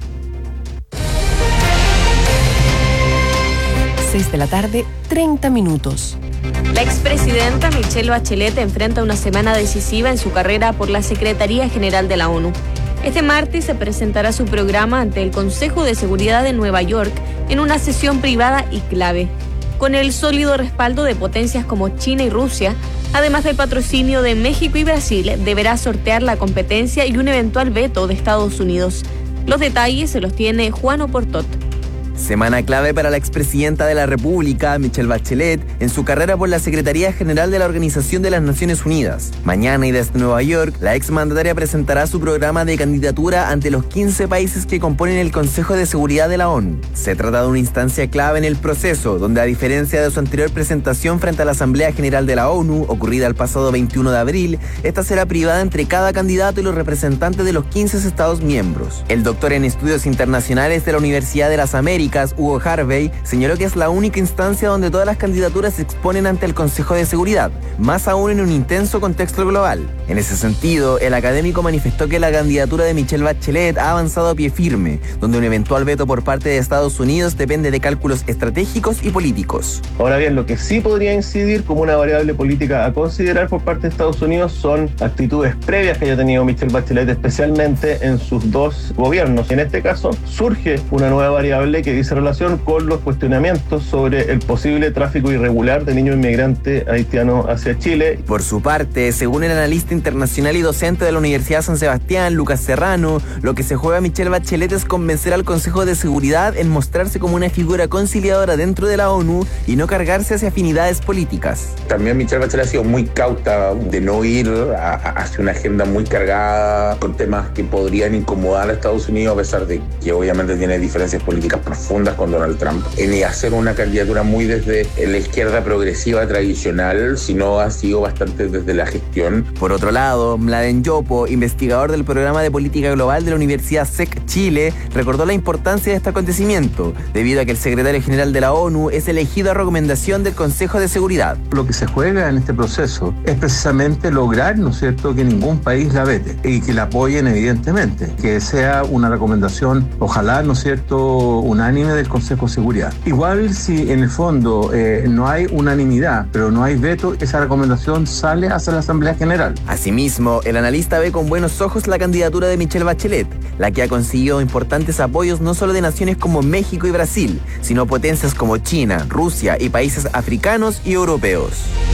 S5: seis de la tarde, treinta minutos.
S6: La expresidenta Michelle Bachelet enfrenta una semana decisiva en su carrera por la Secretaría General de la ONU. Este martes se presentará su programa ante el Consejo de Seguridad de Nueva York en una sesión privada y clave. Con el sólido respaldo de potencias como China y Rusia, además del patrocinio de México y Brasil, deberá sortear la competencia y un eventual veto de Estados Unidos. Los detalles se los tiene Juan Oportot.
S11: Semana clave para la expresidenta de la República, Michelle Bachelet, en su carrera por la Secretaría General de la Organización de las Naciones Unidas. Mañana y desde Nueva York, la exmandataria presentará su programa de candidatura ante los quince países que componen el Consejo de Seguridad de la ONU. Se trata de una instancia clave en el proceso, donde a diferencia de su anterior presentación frente a la Asamblea General de la ONU, ocurrida el pasado veintiuno de abril, esta será privada entre cada candidato y los representantes de los quince estados miembros. El doctor en estudios internacionales de la Universidad de las Américas, Hugo Harvey, señaló que es la única instancia donde todas las candidaturas se exponen ante el Consejo de Seguridad, más aún en un intenso contexto global. En ese sentido, el académico manifestó que la candidatura de Michelle Bachelet ha avanzado a pie firme, donde un eventual veto por parte de Estados Unidos depende de cálculos estratégicos y políticos.
S12: Ahora bien, lo que sí podría incidir como una variable política a considerar por parte de Estados Unidos son actitudes previas que haya tenido Michelle Bachelet, especialmente en sus dos gobiernos. En este caso, surge una nueva variable que dice relación con los cuestionamientos sobre el posible tráfico irregular de niños inmigrantes haitianos hacia Chile.
S11: Por su parte, según el analista internacional y docente de la Universidad San Sebastián, Lucas Serrano, lo que se juega a Michelle Bachelet es convencer al Consejo de Seguridad en mostrarse como una figura conciliadora dentro de la ONU y no cargarse hacia afinidades políticas.
S17: También Michelle Bachelet ha sido muy cauta de no ir a, a, hacia una agenda muy cargada con temas que podrían incomodar a Estados Unidos, a pesar de que obviamente tiene diferencias políticas profundas con Donald Trump, en hacer una candidatura muy desde la izquierda progresiva tradicional, sino ha sido bastante desde la gestión.
S11: Por otro lado, Mladen Yopo, investigador del programa de política global de la Universidad S E C Chile, recordó la importancia de este acontecimiento, debido a que el secretario general de la ONU es elegido a recomendación del Consejo de Seguridad.
S18: Lo que se juega en este proceso es precisamente lograr, ¿no es cierto?, que ningún país la vete y que la apoyen evidentemente, que sea una recomendación, ojalá, ¿no es cierto?, unánime del Consejo de Seguridad. Igual si en el fondo eh, no hay unanimidad, pero no hay veto, esa recomendación sale hacia la Asamblea General.
S11: Asimismo, el analista ve con buenos ojos la candidatura de Michelle Bachelet, la que ha conseguido importantes apoyos no solo de naciones como México y Brasil, sino potencias como China, Rusia y países africanos y europeos.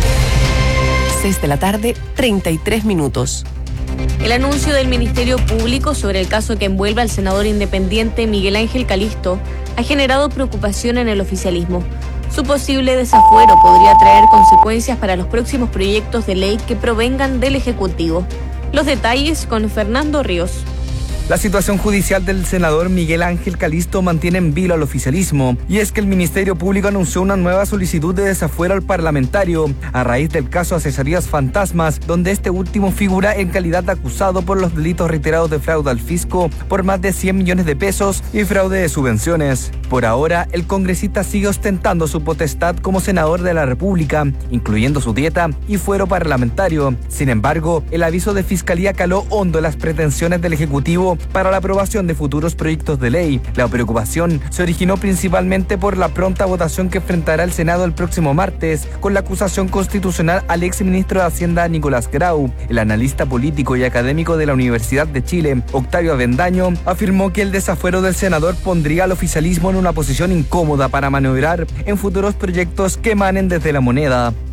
S5: seis de la tarde, treinta y tres minutos.
S6: El anuncio del Ministerio Público sobre el caso que envuelve al senador independiente Miguel Ángel Calisto ha generado preocupación en el oficialismo. Su posible desafuero podría traer consecuencias para los próximos proyectos de ley que provengan del Ejecutivo. Los detalles con Fernando Ríos.
S19: La situación judicial del senador Miguel Ángel Calisto mantiene en vilo al oficialismo, y es que el Ministerio Público anunció una nueva solicitud de desafuero al parlamentario a raíz del caso Asesorías Fantasmas, donde este último figura en calidad de acusado por los delitos reiterados de fraude al fisco por más de cien millones de pesos y fraude de subvenciones. Por ahora, el congresista sigue ostentando su potestad como senador de la República, incluyendo su dieta y fuero parlamentario. Sin embargo, el aviso de Fiscalía caló hondo en las pretensiones del Ejecutivo para la aprobación de futuros proyectos de ley. La preocupación se originó principalmente por la pronta votación que enfrentará el Senado el próximo martes con la acusación constitucional al exministro de Hacienda Nicolás Grau. El analista político y académico de la Universidad de Chile, Octavio Avendaño, afirmó que el desafuero del senador pondría al oficialismo en una posición incómoda para maniobrar en futuros proyectos que emanen desde la moneda.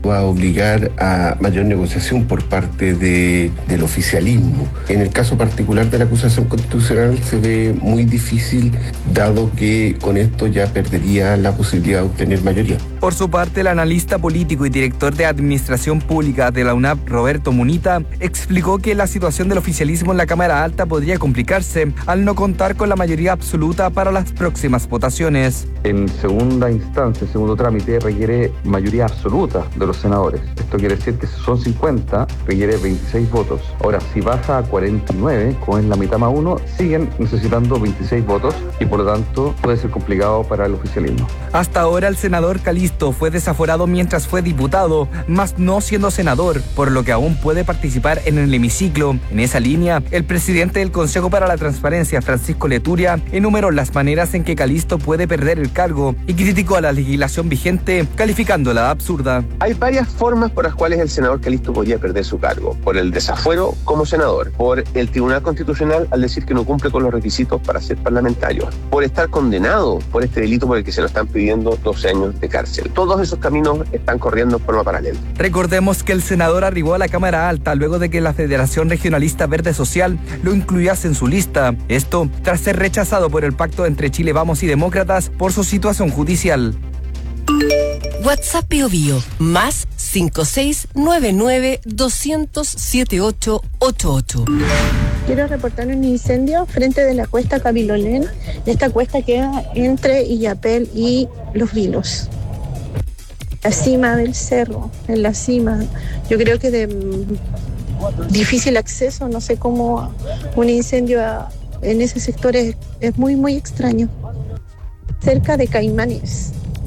S3: va a obligar a mayor negociación por parte de, del oficialismo. En el caso particular de la acusación constitucional se ve muy difícil, dado que con esto ya perdería la posibilidad de obtener mayoría.
S19: Por su parte, el analista político y director de Administración Pública de la UNAP, Roberto Munita, explicó que la situación del oficialismo en la Cámara Alta podría complicarse al no contar con la mayoría absoluta para las próximas votaciones.
S7: En segunda instancia, segundo trámite, requiere mayoría absoluta de los senadores. Esto quiere decir que si son cincuenta, requiere veintiséis votos. Ahora, si baja a cuarenta y nueve, con la mitad más uno, siguen necesitando veintiséis votos y por lo tanto puede ser complicado para el oficialismo.
S19: Hasta ahora el senador Calisto fue desaforado mientras fue diputado, mas no siendo senador, por lo que aún puede participar en el hemiciclo. En esa línea, el presidente del Consejo para la Transparencia, Francisco Leturia, enumeró las maneras en que Calisto puede perder el cargo y criticó a la legislación vigente, calificándola de absurda.
S20: Hay varias formas por las cuales el senador Calisto podría perder su cargo: por el desafuero como senador, por el Tribunal Constitucional al decir que no cumple con los requisitos para ser parlamentario, por estar condenado por este delito por el que se lo están pidiendo doce años de cárcel. Todos esos caminos están corriendo en forma paralela.
S19: Recordemos que el senador arribó a la Cámara Alta luego de que la Federación Regionalista Verde Social lo incluyase en su lista. Esto tras ser rechazado por el pacto entre Chile Vamos y Demócratas por su situación judicial.
S5: WhatsApp Bio Bio, más cinco seis nueve nueve dos cero cero siete ocho ocho ocho.
S21: Quiero reportar un incendio frente de la cuesta Cabilolén. Esta cuesta queda entre Illapel y Los Vilos. La cima del cerro, en la cima. Yo creo que de mm, difícil acceso, no sé cómo un incendio a, en ese sector es, es muy, muy extraño. Cerca de Caimanes.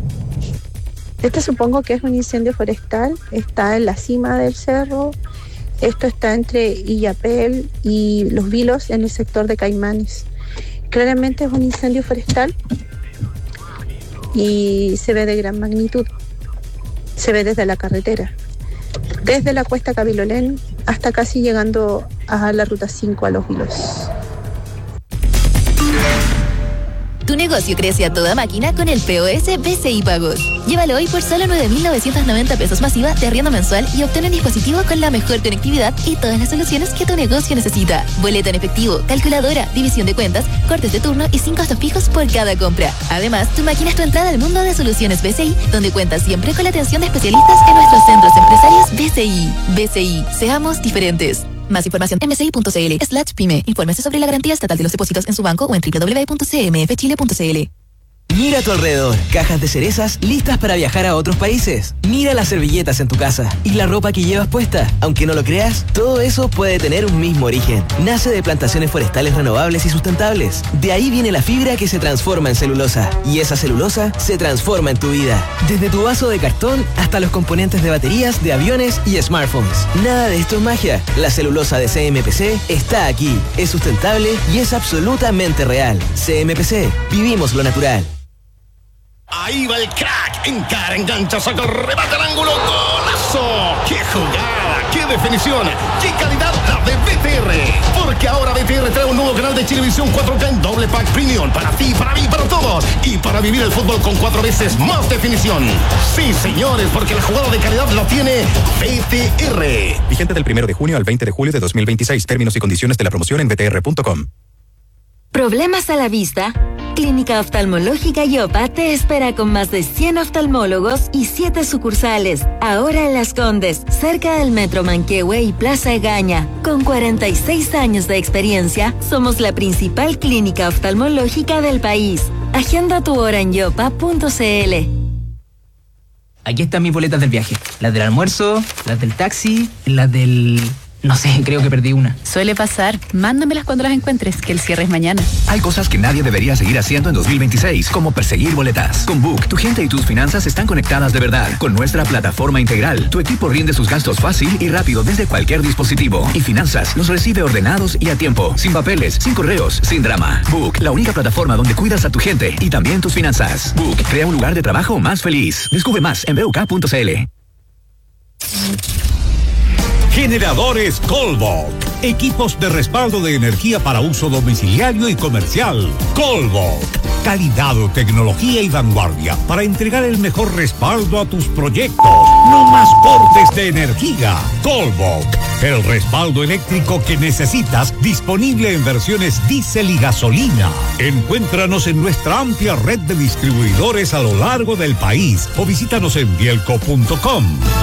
S21: Este supongo que es un incendio forestal, está en la cima del cerro. Esto está entre Illapel y Los Vilos, en el sector de Caimanes. Claramente es un incendio forestal y se ve de gran magnitud. Se ve desde la carretera, desde la cuesta Cabilolén hasta casi llegando a la ruta cinco a Los Vilos.
S13: Tu negocio crece a toda máquina con el P O S B C I Pagos. Llévalo hoy por solo nueve mil novecientos noventa pesos masiva de arriendo mensual y obtén un dispositivo con la mejor conectividad y todas las soluciones que tu negocio necesita. Boleta en efectivo, calculadora, división de cuentas, cortes de turno y sin costos fijos por cada compra. Además, tu máquina es tu entrada al mundo de soluciones B C I, donde cuentas siempre con la atención de especialistas en nuestros centros empresarios B C I. B C I, seamos diferentes. Más información en bci.cl slash pyme. Infórmese sobre la garantía estatal de los depósitos en su banco o en doble u doble u doble u punto c m f chile punto c l.
S22: Mira a tu alrededor, cajas de cerezas listas para viajar a otros países. Mira las servilletas en tu casa y la ropa que llevas puesta. Aunque no lo creas, todo eso puede tener un mismo origen. Nace de plantaciones forestales renovables y sustentables. De ahí viene la fibra que se transforma en celulosa. Y esa celulosa se transforma en tu vida. Desde tu vaso de cartón hasta los componentes de baterías, de aviones y smartphones. Nada de esto es magia. La celulosa de C M P C está aquí. Es sustentable y es absolutamente real. C M P C. Vivimos lo natural.
S23: Ahí va el crack, encara, engancha, saca, remata al ángulo, ¡golazo! ¡Qué jugada! ¡Qué definición! ¡Qué calidad la de B T R! Porque ahora B T R trae un nuevo canal de Chilevisión cuatro K en doble pack premium para ti, para mí, para todos y para vivir el fútbol con cuatro veces más definición. Sí, señores, porque la jugada de calidad la tiene B T R.
S27: Vigente del primero de junio al veinte de julio de dos mil veintiséis. Términos y condiciones de la promoción en b t r punto com.
S28: ¿Problemas a la vista? Clínica Oftalmológica Yopa te espera con más de cien oftalmólogos y siete sucursales. Ahora en Las Condes, cerca del Metro Manquehue y Plaza Egaña. Con cuarenta y seis años de experiencia, somos la principal clínica oftalmológica del país. Agenda tu hora en yopa punto c l.
S14: Aquí están mis boletas del viaje. Las del almuerzo, las del taxi, las del... No sé, creo que perdí una.
S29: Suele pasar. Mándamelas cuando las encuentres, que el cierre es mañana.
S16: Hay cosas que nadie debería seguir haciendo en dos mil veintiséis, como perseguir boletas. Con Book, tu gente y tus finanzas están conectadas de verdad. Con nuestra plataforma integral, tu equipo rinde sus gastos fácil y rápido desde cualquier dispositivo. Y Finanzas los recibe ordenados y a tiempo, sin papeles, sin correos, sin drama. Book, la única plataforma donde cuidas a tu gente y también tus finanzas. Book, crea un lugar de trabajo más feliz. Descubre más en b u k punto c l.
S1: Generadores Colbok. Equipos de respaldo de energía para uso domiciliario y comercial. Colvoc. Calidad, tecnología y vanguardia para entregar el mejor respaldo a tus proyectos. No más cortes de energía. Colvoc. El respaldo eléctrico que necesitas, disponible en versiones diésel y gasolina. Encuéntranos en nuestra amplia red de distribuidores a lo largo del país o visítanos en bielco punto com.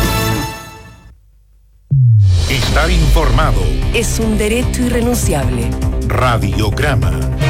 S23: Estar informado
S5: es un derecho irrenunciable.
S23: Radiograma.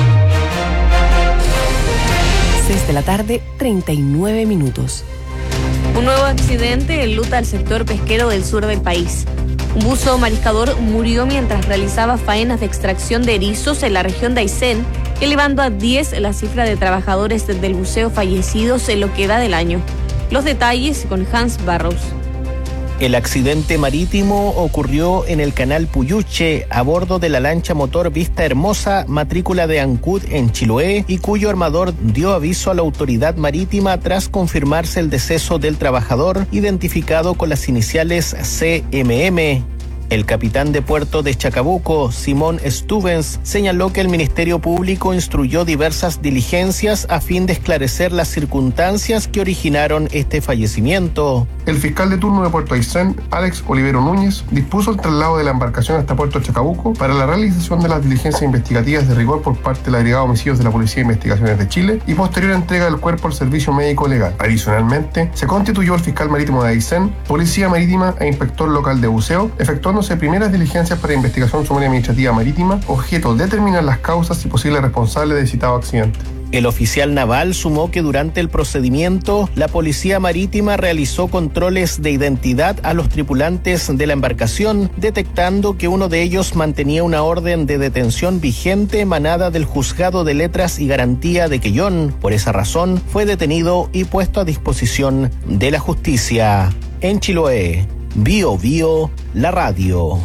S5: seis de la tarde, treinta y nueve minutos.
S6: Un nuevo accidente enluta al sector pesquero del sur del país. Un buzo mariscador murió mientras realizaba faenas de extracción de erizos en la región de Aysén, elevando a diez la cifra de trabajadores del buceo fallecidos en lo que va del año. Los detalles con Hans Barrows.
S2: El accidente marítimo ocurrió en el canal Puyuche a bordo de la lancha motor Vista Hermosa, matrícula de Ancud en Chiloé, y cuyo armador dio aviso a la autoridad marítima tras confirmarse el deceso del trabajador, identificado con las iniciales C M M. El capitán de puerto de Chacabuco, Simón Stuvens, señaló que el Ministerio Público instruyó diversas diligencias a fin de esclarecer las circunstancias que originaron este fallecimiento.
S4: El fiscal de turno de Puerto Aysén, Alex Olivero Núñez, dispuso el traslado de la embarcación hasta Puerto Chacabuco para la realización de las diligencias investigativas de rigor por parte del agregado de homicidios de la Policía de Investigaciones de Chile y posterior entrega del cuerpo al servicio médico legal. Adicionalmente, se constituyó el fiscal marítimo de Aysén, policía marítima e inspector local de buceo, efectuándose primeras diligencias para investigación sumaria administrativa marítima, objeto determinar las causas y posibles responsables de citado accidente.
S2: El oficial naval sumó que durante el procedimiento, la Policía Marítima realizó controles de identidad a los tripulantes de la embarcación, detectando que uno de ellos mantenía una orden de detención vigente emanada del Juzgado de Letras y Garantía de Quellón. Por esa razón, fue detenido y puesto a disposición de la justicia. En Chiloé, Bio Bio, la radio.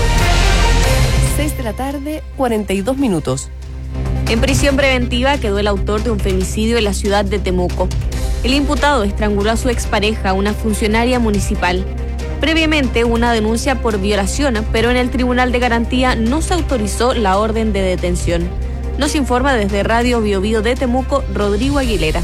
S5: seis de la tarde, cuarenta y dos minutos.
S6: En prisión preventiva quedó el autor de un femicidio en la ciudad de Temuco. El imputado estranguló a su expareja, una funcionaria municipal. Previamente hubo una denuncia por violación, pero en el Tribunal de Garantía no se autorizó la orden de detención. Nos informa desde Radio Bio Bio de Temuco, Rodrigo Aguilera.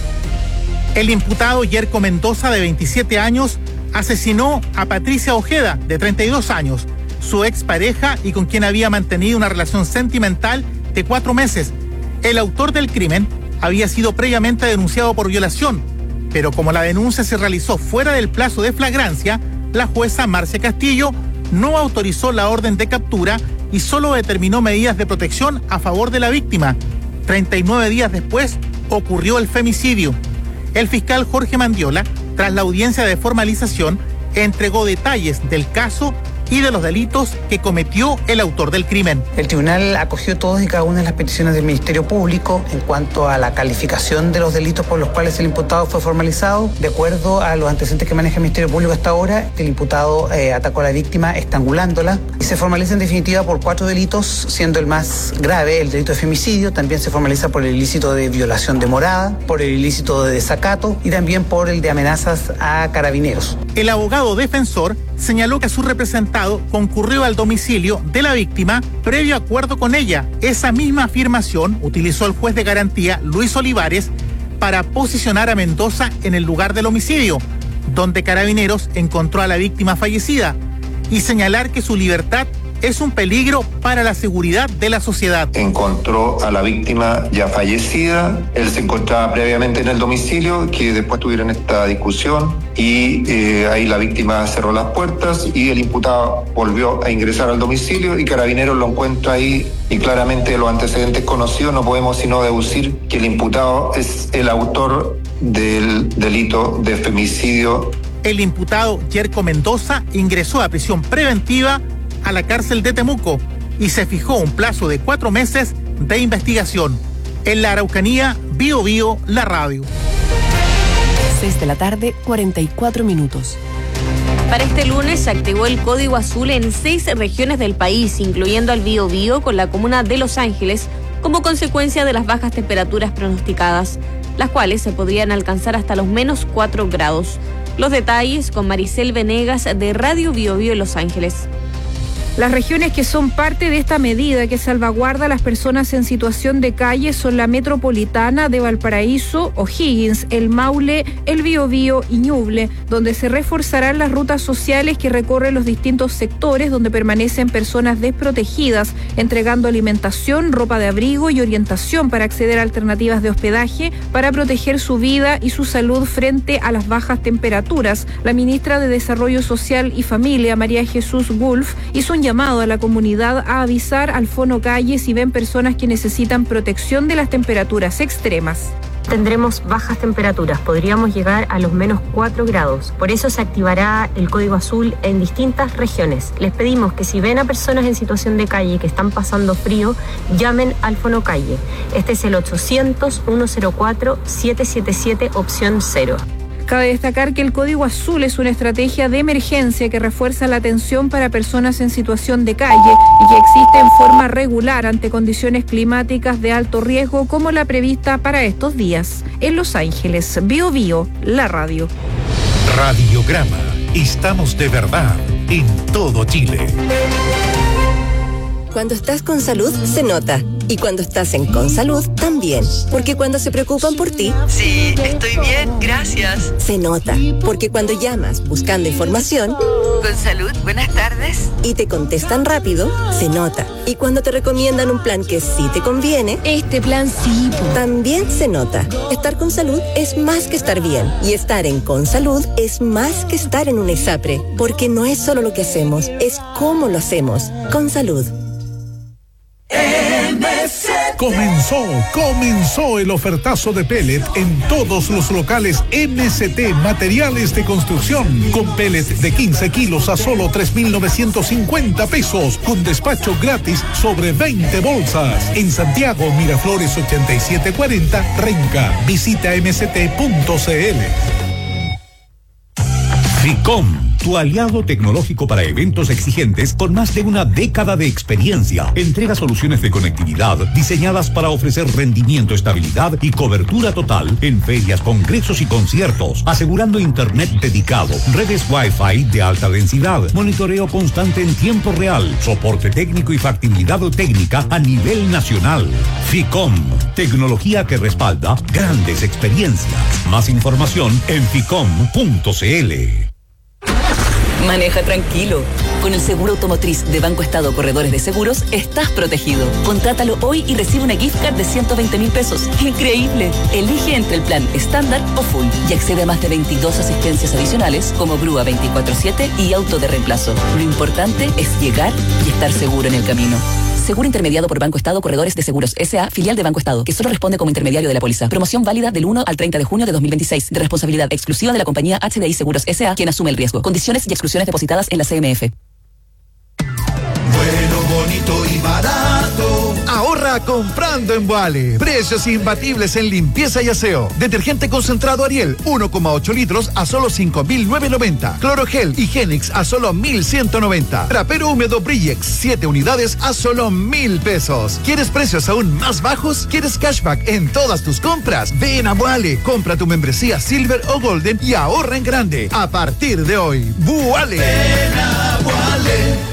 S8: El imputado Yerko Mendoza, de veintisiete años, asesinó a Patricia Ojeda, de treinta y dos años, su expareja y con quien había mantenido una relación sentimental de cuatro meses. El autor del crimen había sido previamente denunciado por violación, pero como la denuncia se realizó fuera del plazo de flagrancia, la jueza Marcia Castillo no autorizó la orden de captura y solo determinó medidas de protección a favor de la víctima. treinta y nueve días después ocurrió el femicidio. El fiscal Jorge Mandiola, tras la audiencia de formalización, entregó detalles del caso y de los delitos que cometió el autor del crimen.
S9: El tribunal acogió todas y cada una de las peticiones del Ministerio Público en cuanto a la calificación de los delitos por los cuales el imputado fue formalizado. De acuerdo a los antecedentes que maneja el Ministerio Público hasta ahora, el imputado eh, atacó a la víctima estrangulándola y se formaliza en definitiva por cuatro delitos, siendo el más grave el delito de femicidio. También se formaliza por el ilícito de violación de morada, por el ilícito de desacato y también por el de amenazas a carabineros.
S8: El abogado defensor señaló que su representado concurrió al domicilio de la víctima previo acuerdo con ella. Esa misma afirmación utilizó el juez de garantía Luis Olivares para posicionar a Mendoza en el lugar del homicidio, donde Carabineros encontró a la víctima fallecida, y señalar que su libertad es un peligro para la seguridad de la sociedad.
S10: Encontró a la víctima ya fallecida, él se encontraba previamente en el domicilio, que después tuvieron esta discusión y eh, ahí la víctima cerró las puertas y el imputado volvió a ingresar al domicilio y Carabineros lo encuentra ahí y claramente de los antecedentes conocidos no podemos sino deducir que el imputado es el autor del delito de femicidio.
S8: El imputado Yerko Mendoza ingresó a prisión preventiva a la cárcel de Temuco y se fijó un plazo de cuatro meses de investigación. En la Araucanía, Bio Bio, la radio.
S5: seis de la tarde, cuarenta y cuatro minutos.
S6: Para este lunes se activó el código azul en seis regiones del país, incluyendo al Bio Bio con la comuna de Los Ángeles, como consecuencia de las bajas temperaturas pronosticadas, las cuales se podrían alcanzar hasta los menos cuatro grados. Los detalles con Maricel Venegas de Radio Bio Bio en Los Ángeles.
S3: Las regiones que son parte de esta medida que salvaguarda a las personas en situación de calle son la metropolitana de Valparaíso, O'Higgins, el Maule, el Biobío y Ñuble, donde se reforzarán las rutas sociales que recorren los distintos sectores donde permanecen personas desprotegidas, entregando alimentación, ropa de abrigo y orientación para acceder a alternativas de hospedaje para proteger su vida y su salud frente a las bajas temperaturas. La ministra de Desarrollo Social y Familia, María Jesús Gulf, hizo un llamado a la comunidad a avisar al Fono Calle si ven personas que necesitan protección de las temperaturas extremas.
S11: Tendremos bajas temperaturas, podríamos llegar a los menos cuatro grados. Por eso se activará el código azul en distintas regiones. Les pedimos que si ven a personas en situación de calle que están pasando frío, llamen al Fono Calle. Este es el ochocientos, ciento cuatro, setecientos setenta y siete, opción cero.
S3: Cabe destacar que el Código Azul es una estrategia de emergencia que refuerza la atención para personas en situación de calle y que existe en forma regular ante condiciones climáticas de alto riesgo como la prevista para estos días. En Los Ángeles, Bio Bio, la radio.
S1: Radiograma. Estamos de verdad en todo Chile.
S5: Cuando estás con salud, se nota. Y cuando estás en Consalud, también. Porque cuando se preocupan por ti...
S12: Sí, estoy bien, gracias.
S5: Se nota. Porque cuando llamas buscando información...
S12: Consalud, buenas tardes.
S5: Y te contestan rápido, se nota. Y cuando te recomiendan un plan que sí te conviene...
S12: Este plan sí.
S5: También se nota. Estar con salud es más que estar bien. Y estar en Consalud es más que estar en una ISAPRE. Porque no es solo lo que hacemos, es cómo lo hacemos. Consalud.
S1: Comenzó, comenzó el ofertazo de pellet en todos los locales M S T Materiales de Construcción, con pellet de quince kilos a solo tres mil novecientos cincuenta pesos, con despacho gratis sobre veinte bolsas. En Santiago, Miraflores ochenta y siete cuarenta, Renca. Visita m s t punto c l. Ficom, tu aliado tecnológico para eventos exigentes con más de una década de experiencia. Entrega soluciones de conectividad diseñadas para ofrecer rendimiento, estabilidad y cobertura total en ferias, congresos y conciertos, asegurando internet dedicado, redes Wi-Fi de alta densidad, monitoreo constante en tiempo real, soporte técnico y factibilidad técnica a nivel nacional. Ficom, tecnología que respalda grandes experiencias. Más información en ficom punto c l.
S22: Maneja tranquilo. Con el seguro automotriz de Banco Estado Corredores de Seguros, estás protegido. Contrátalo hoy y recibe una gift card de ciento veinte mil pesos. ¡Increíble! Elige entre el plan estándar o full y accede a más de veintidós asistencias adicionales como grúa veinticuatro siete y auto de reemplazo. Lo importante es llegar y estar seguro en el camino. Seguro intermediado por Banco Estado Corredores de Seguros S A, filial de Banco Estado, que solo responde como intermediario de la póliza. Promoción válida del uno al treinta de junio de dos mil veintiséis, de responsabilidad exclusiva de la compañía H D I Seguros S A, quien asume el riesgo. Condiciones y exclusiones depositadas en la C M F.
S15: Bueno, bonito y barato. Ahorra comprando en Wally. Precios imbatibles en limpieza y aseo. Detergente concentrado Ariel, uno coma ocho litros a solo cinco mil novecientos noventa. Clorogel Higienix a solo mil ciento noventa. Trapero húmedo Brillex, siete unidades a solo mil pesos. ¿Quieres precios aún más bajos? ¿Quieres cashback en todas tus compras? Ven a Wally. Compra tu membresía Silver o Golden y ahorra en grande. A partir de hoy, Wally. Ven a Wally.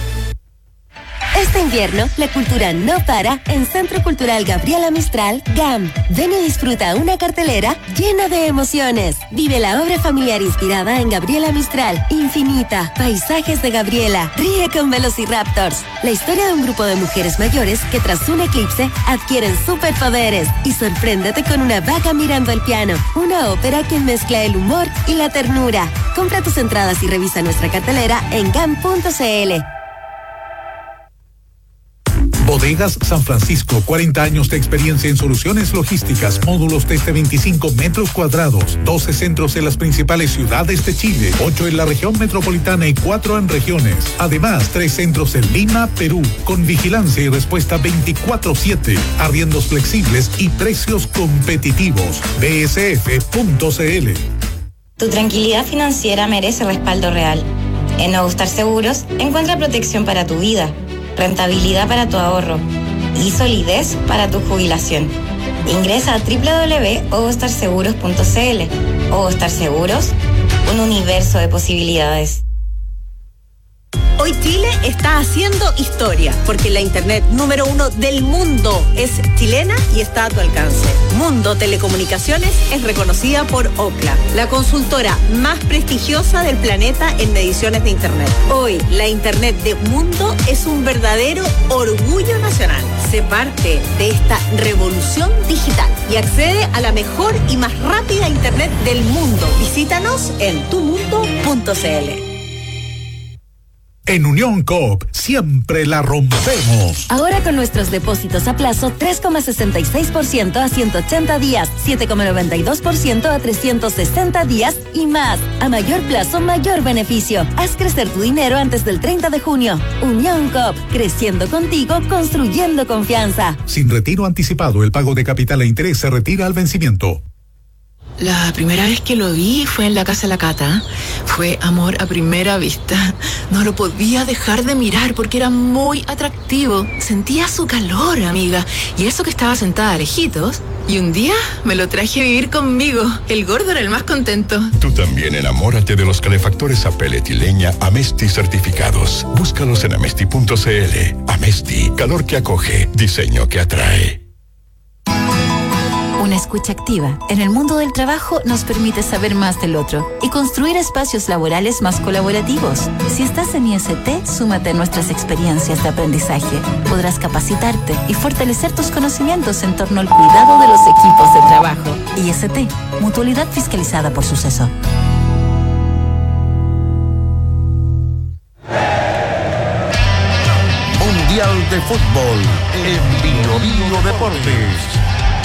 S28: Este invierno, la cultura no para en Centro Cultural Gabriela Mistral, G A M. Ven y disfruta una cartelera llena de emociones. Vive la obra familiar inspirada en Gabriela Mistral, Infinita, Paisajes de Gabriela, Ríe con Velociraptors. La historia de un grupo de mujeres mayores que tras un eclipse adquieren superpoderes. Y sorpréndete con una vaca mirando el piano, una ópera que mezcla el humor y la ternura. Compra tus entradas y revisa nuestra cartelera en gam punto c l.
S1: Bodegas San Francisco, cuarenta años de experiencia en soluciones logísticas, módulos desde veinticinco metros cuadrados, doce centros en las principales ciudades de Chile, ocho en la región metropolitana y cuatro en regiones. Además, tres centros en Lima, Perú, con vigilancia y respuesta veinticuatro siete, arriendos flexibles y precios competitivos. b s f punto c l.
S17: Tu tranquilidad financiera merece respaldo real. En Ogostar Seguros, encuentra protección para tu vida, rentabilidad para tu ahorro y solidez para tu jubilación. Ingresa a doble u doble u doble u punto ogostar seguros punto c l. Ogostar Seguros, un universo de posibilidades.
S28: Hoy
S7: Hoy Chile está haciendo historia, porque la internet número uno del mundo es chilena y está a tu alcance. Mundo Telecomunicaciones es reconocida por Ookla, la consultora más prestigiosa del planeta en mediciones de internet. Hoy, la internet de Mundo es un verdadero orgullo nacional. Sé parte de esta revolución digital y accede a la mejor y más rápida internet del mundo. Visítanos en tu mundo punto c l.
S1: En Unión Coop siempre la rompemos.
S28: Ahora con nuestros depósitos a plazo tres coma sesenta y seis por ciento a ciento ochenta días, siete coma noventa y dos por ciento a trescientos sesenta días y más. A mayor plazo, mayor beneficio. Haz crecer tu dinero antes del treinta de junio. Unión Coop, creciendo contigo, construyendo confianza.
S1: Sin retiro anticipado, el pago de capital e interés se retira al vencimiento.
S12: La primera vez que lo vi fue en la casa de la Cata. Fue amor a primera vista. No lo podía dejar de mirar porque era muy atractivo. Sentía su calor, amiga. Y eso que estaba sentada lejitos. Y un día me lo traje a vivir conmigo. El gordo era el más contento.
S13: Tú también enamórate de los calefactores a pellet y leña Amesti certificados. Búscalos en amesti punto c l. Amesti, calor que acoge, diseño que atrae.
S28: Una escucha activa en el mundo del trabajo nos permite saber más del otro y construir espacios laborales más colaborativos. Si estás en I S T, súmate a nuestras experiencias de aprendizaje. Podrás capacitarte y fortalecer tus conocimientos en torno al cuidado de los equipos de trabajo. I S T, mutualidad fiscalizada por Suceso.
S23: Mundial de Fútbol en Bio Bio Deportes.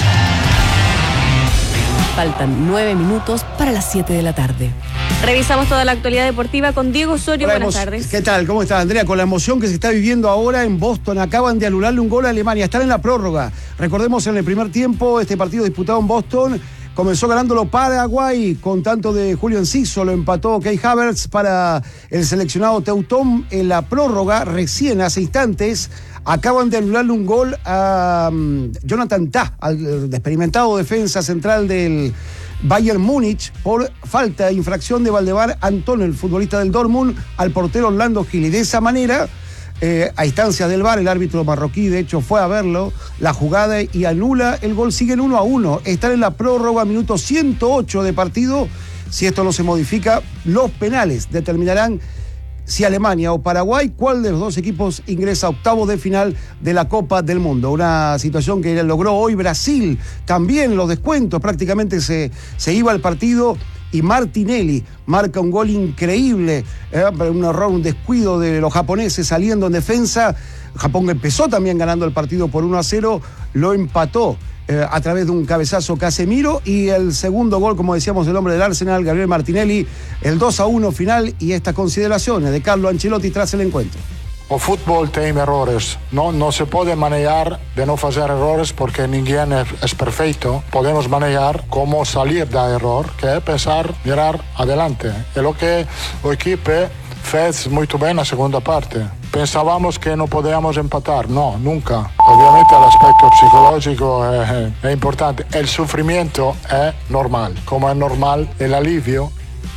S29: Faltan nueve minutos para las siete de la tarde.
S6: Revisamos toda la actualidad deportiva con Diego Osorio.
S18: Hola,
S6: buenas tardes.
S18: ¿Qué tal? ¿Cómo estás, Andrea? Con la emoción que se está viviendo ahora en Boston. Acaban de anularle un gol a Alemania. Están en la prórroga. Recordemos, en el primer tiempo, este partido disputado en Boston comenzó ganándolo Paraguay con tanto de Julio Enciso. Lo empató Kai Havertz para el seleccionado teutón. En la prórroga, recién hace instantes, acaban de anularle un gol a um, Jonathan Tah, al experimentado defensa central del Bayern Múnich, por falta e infracción de Valdemar Antón, el futbolista del Dortmund, al portero Orlando Gil. Y de esa manera, eh, a instancias del V A R, el árbitro marroquí de hecho fue a verlo, la jugada, y anula el gol. Siguen uno a uno. Están en la prórroga, minuto ciento ocho de partido. Si esto no se modifica, los penales determinarán si Alemania o Paraguay, cuál de los dos equipos ingresa a octavos de final de la Copa del Mundo. Una situación que logró hoy Brasil. También los descuentos, prácticamente se, se iba al partido y Martinelli marca un gol increíble, eh, un error, un descuido de los japoneses saliendo en defensa. Japón empezó también ganando el partido por uno a cero, lo empató Eh, a través de un cabezazo Casemiro, y el segundo gol, como decíamos, el hombre del Arsenal, Gabriel Martinelli, el dos a uno final. Y estas consideraciones de Carlo Ancelotti tras el encuentro.
S19: O fútbol tiene errores, no, no se puede manejar de no hacer errores porque ninguém es, es perfecto. Podemos manejar cómo salir del error, que es pensar, mirar adelante. Es lo que el equipo fez muy bien en la segunda parte. Pensábamos que no podíamos empatar, no, nunca. Obviamente el aspecto psicológico es, es importante. El sufrimiento es normal, como es normal el alivio.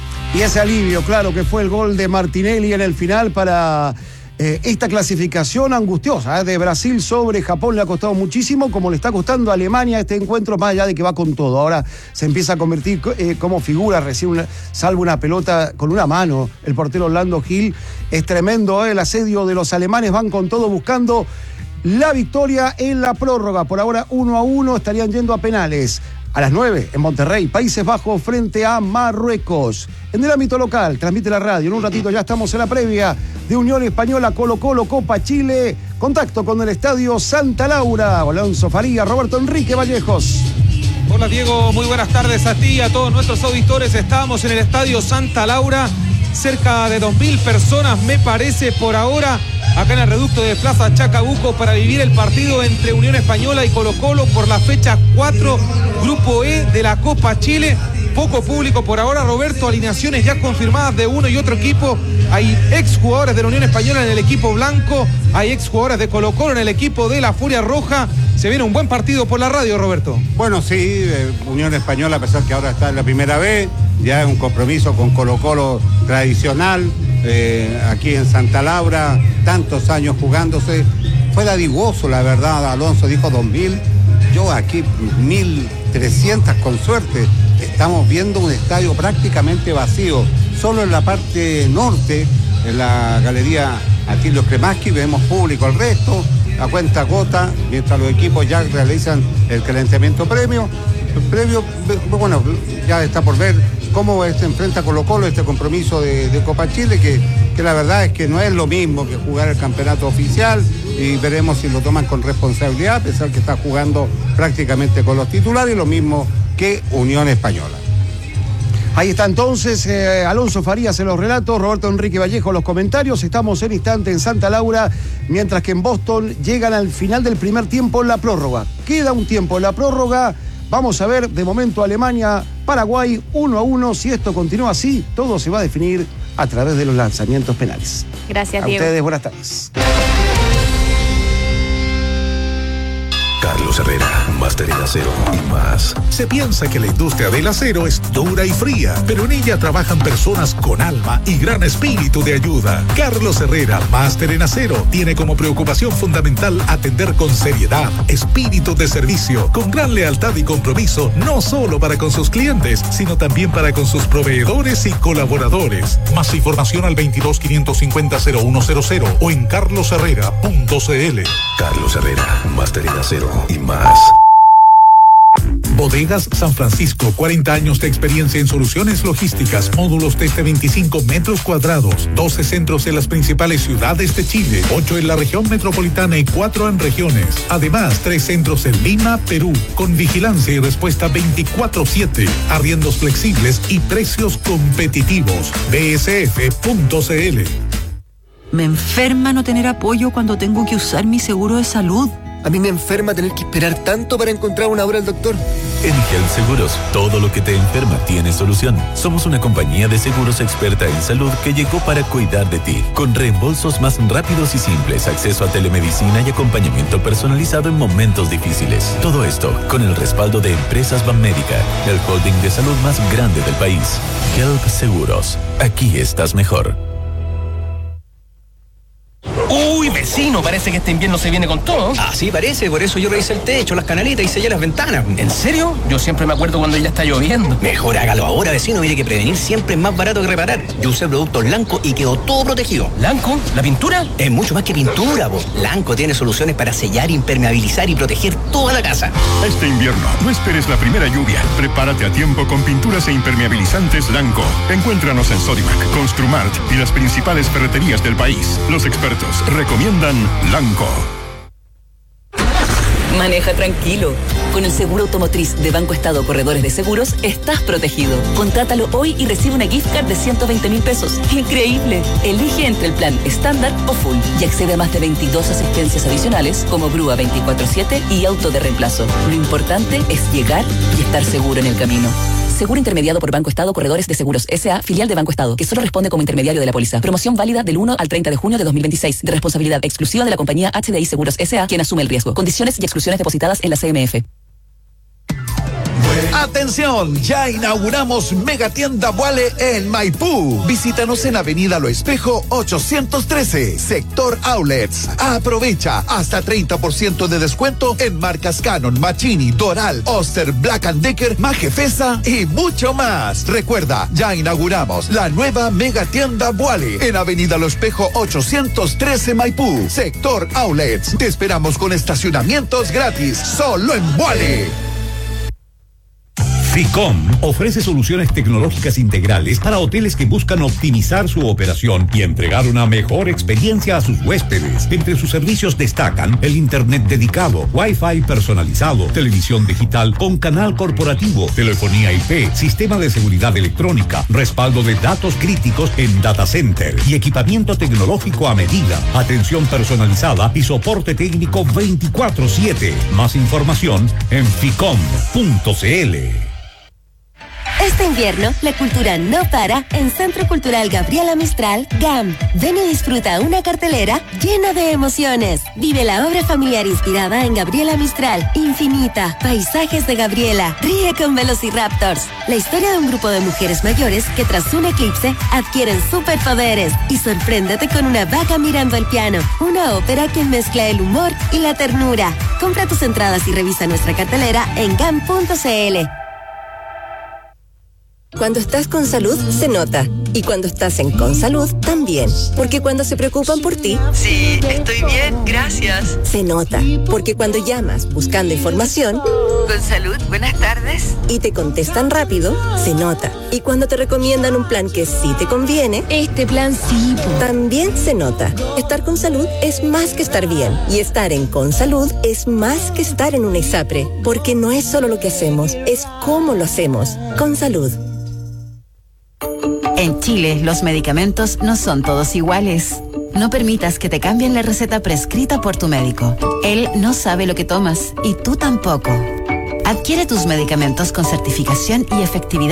S18: Y ese alivio, claro, que fue el gol de Martinelli en el final para eh, esta clasificación angustiosa eh, de Brasil sobre Japón. Le ha costado muchísimo, como le está costando a Alemania este encuentro, más allá de que va con todo. Ahora se empieza a convertir eh, como figura, recibe una, salva una pelota con una mano el portero Orlando Gil. Es tremendo eh, el asedio de los alemanes, van con todo buscando la victoria en la prórroga. Por ahora uno a uno, estarían yendo a penales. A las nueve en Monterrey, Países Bajos frente a Marruecos. En el ámbito local, transmite la radio. En un ratito ya estamos en la previa de Unión Española, Colo Colo, Copa Chile. Contacto con el Estadio Santa Laura. Alonso Faría, Roberto Enrique Vallejos.
S20: Hola Diego, muy buenas tardes a ti y a todos nuestros auditores. Estamos en el Estadio Santa Laura. Cerca de dos mil personas, me parece, por ahora, acá en el reducto de Plaza Chacabuco, para vivir el partido entre Unión Española y Colo Colo por la fecha cuatro, Grupo E de la Copa Chile. Poco público por ahora, Roberto, alineaciones ya confirmadas de uno y otro equipo. Hay exjugadores de la Unión Española en el equipo blanco, hay exjugadores de Colo Colo en el equipo de la Furia Roja. Se viene un buen partido por la radio, Roberto.
S21: Bueno, sí, eh, Unión Española, a pesar que ahora está en la primera vez, ya es un compromiso con Colo Colo tradicional, eh, aquí en Santa Laura, tantos años jugándose. Fue dadivoso, la verdad. Alonso dijo dos mil, yo aquí mil trescientas con suerte. Estamos viendo un estadio prácticamente vacío. Solo en la parte norte, en la galería Atilio Kremaski, vemos público. El resto, a cuenta gota, mientras los equipos ya realizan el calentamiento previo. Previo, bueno, ya está por ver cómo se enfrenta Colo Colo este compromiso de, de Copa Chile, que, que la verdad es que no es lo mismo que jugar el campeonato oficial, y veremos si lo toman con responsabilidad, a pesar que está jugando prácticamente con los titulares, lo mismo que Unión Española.
S18: Ahí está entonces eh, Alonso Farías en los relatos, Roberto Enrique Vallejo en los comentarios. Estamos en instante en Santa Laura, mientras que en Boston llegan al final del primer tiempo en la prórroga. Queda un tiempo en la prórroga. Vamos a ver, de momento Alemania, Paraguay, uno a uno. Si esto continúa así, todo se va a definir a través de los lanzamientos penales.
S6: Gracias,
S18: a
S6: Diego.
S18: A ustedes, buenas tardes.
S2: Carlos Herrera, Máster en Acero y más.
S1: Se piensa que la industria del acero es dura y fría, pero en ella trabajan personas con alma y gran espíritu de ayuda. Carlos Herrera, Máster en Acero, tiene como preocupación fundamental atender con seriedad, espíritu de servicio, con gran lealtad y compromiso, no solo para con sus clientes, sino también para con sus proveedores y colaboradores. Más información al veintidós quinientos cincuenta cero uno cero cero o en carlos herrera punto c l.
S2: Carlos Herrera, Máster en Acero y más.
S1: Bodegas San Francisco, cuarenta años de experiencia en soluciones logísticas, módulos desde veinticinco metros cuadrados, doce centros en las principales ciudades de Chile, ocho en la región metropolitana y cuatro en regiones. Además, tres centros en Lima, Perú, con vigilancia y respuesta veinticuatro siete, arriendos flexibles y precios competitivos. b s f punto c l.
S4: Me enferma no tener apoyo cuando tengo que usar mi seguro de salud.
S9: A mí me enferma tener que esperar tanto para encontrar una hora al doctor.
S14: En Health Seguros, todo lo que te enferma tiene solución. Somos una compañía de seguros experta en salud que llegó para cuidar de ti, con reembolsos más rápidos y simples, acceso a telemedicina y acompañamiento personalizado en momentos difíciles. Todo esto con el respaldo de Empresas Banmédica, el holding de salud más grande del país. Health Seguros, aquí estás mejor.
S16: Uy, vecino, parece que este invierno se viene con todo.
S24: Así parece, por eso yo revisé el techo, las canaletas y sellé las ventanas.
S16: ¿En serio? Yo siempre me acuerdo cuando ya está lloviendo.
S24: Mejor hágalo ahora, vecino, mire que prevenir siempre es más barato que reparar. Yo usé productos Lanco y quedó todo protegido.
S16: ¿Lanco? ¿La pintura?
S24: Es mucho más que pintura, vos. Lanco tiene soluciones para sellar, impermeabilizar y proteger toda la casa.
S13: Este invierno, no esperes la primera lluvia. Prepárate a tiempo con pinturas e impermeabilizantes Lanco. Encuéntranos en Sodimac, Construmart y las principales ferreterías del país. Los expertos recomiendan Lanco.
S25: Maneja tranquilo. Con el seguro automotriz de Banco Estado Corredores de Seguros, estás protegido. Contrátalo hoy y recibe una gift card de ciento veinte mil pesos. ¡Increíble! Elige entre el plan estándar o full y accede a más de veintidós asistencias adicionales como grúa veinticuatro siete y auto de reemplazo. Lo importante es llegar y estar seguro en el camino. Seguro intermediado por Banco Estado Corredores de Seguros S A, filial de Banco Estado, que solo responde como intermediario de la póliza. Promoción válida del uno al treinta de junio de dos mil veintiséis, de responsabilidad exclusiva de la compañía H D I Seguros S A, quien asume el riesgo. Condiciones y exclusiones depositadas en la C M F.
S15: Atención, ya inauguramos Megatienda Vuale en Maipú. Visítanos en Avenida Lo Espejo ochocientos trece, Sector Outlets. Aprovecha hasta treinta por ciento de descuento en marcas Canon, Machini, Doral, Oster, Black and Decker, Majefesa y mucho más. Recuerda, ya inauguramos la nueva Megatienda Vuale en Avenida Lo Espejo ochocientos trece, Maipú, Sector Outlets. Te esperamos con estacionamientos gratis, solo en Vuale.
S1: Ficom ofrece soluciones tecnológicas integrales para hoteles que buscan optimizar su operación y entregar una mejor experiencia a sus huéspedes. Entre sus servicios destacan el internet dedicado, Wi-Fi personalizado, televisión digital con canal corporativo, telefonía I P, sistema de seguridad electrónica, respaldo de datos críticos en data center y equipamiento tecnológico a medida, atención personalizada y soporte técnico veinticuatro siete. Más información en ficom punto c l.
S28: Este invierno, la cultura no para en Centro Cultural Gabriela Mistral, G A M. Ven y disfruta una cartelera llena de emociones. Vive la obra familiar inspirada en Gabriela Mistral, Infinita, Paisajes de Gabriela, Ríe con Velociraptors. La historia de un grupo de mujeres mayores que tras un eclipse adquieren superpoderes. Y sorpréndete con una vaca mirando el piano, una ópera que mezcla el humor y la ternura. Compra tus entradas y revisa nuestra cartelera en gam punto cl.
S3: Cuando estás con salud, se nota. Y cuando estás en Consalud, también. Porque cuando se preocupan por ti...
S4: Sí, estoy bien, gracias.
S3: Se nota. Porque cuando llamas buscando información...
S4: Consalud, buenas tardes.
S3: Y te contestan rápido, se nota. Y cuando te recomiendan un plan que sí te conviene...
S5: Este plan sí.
S3: También se nota. Estar con salud es más que estar bien. Y estar en Consalud es más que estar en una ISAPRE. Porque no es solo lo que hacemos, es cómo lo hacemos. Consalud.
S8: En Chile, los medicamentos no son todos iguales. No permitas que te cambien la receta prescrita por tu médico. Él no sabe lo que tomas y tú tampoco. Adquiere tus medicamentos con certificación y efectividad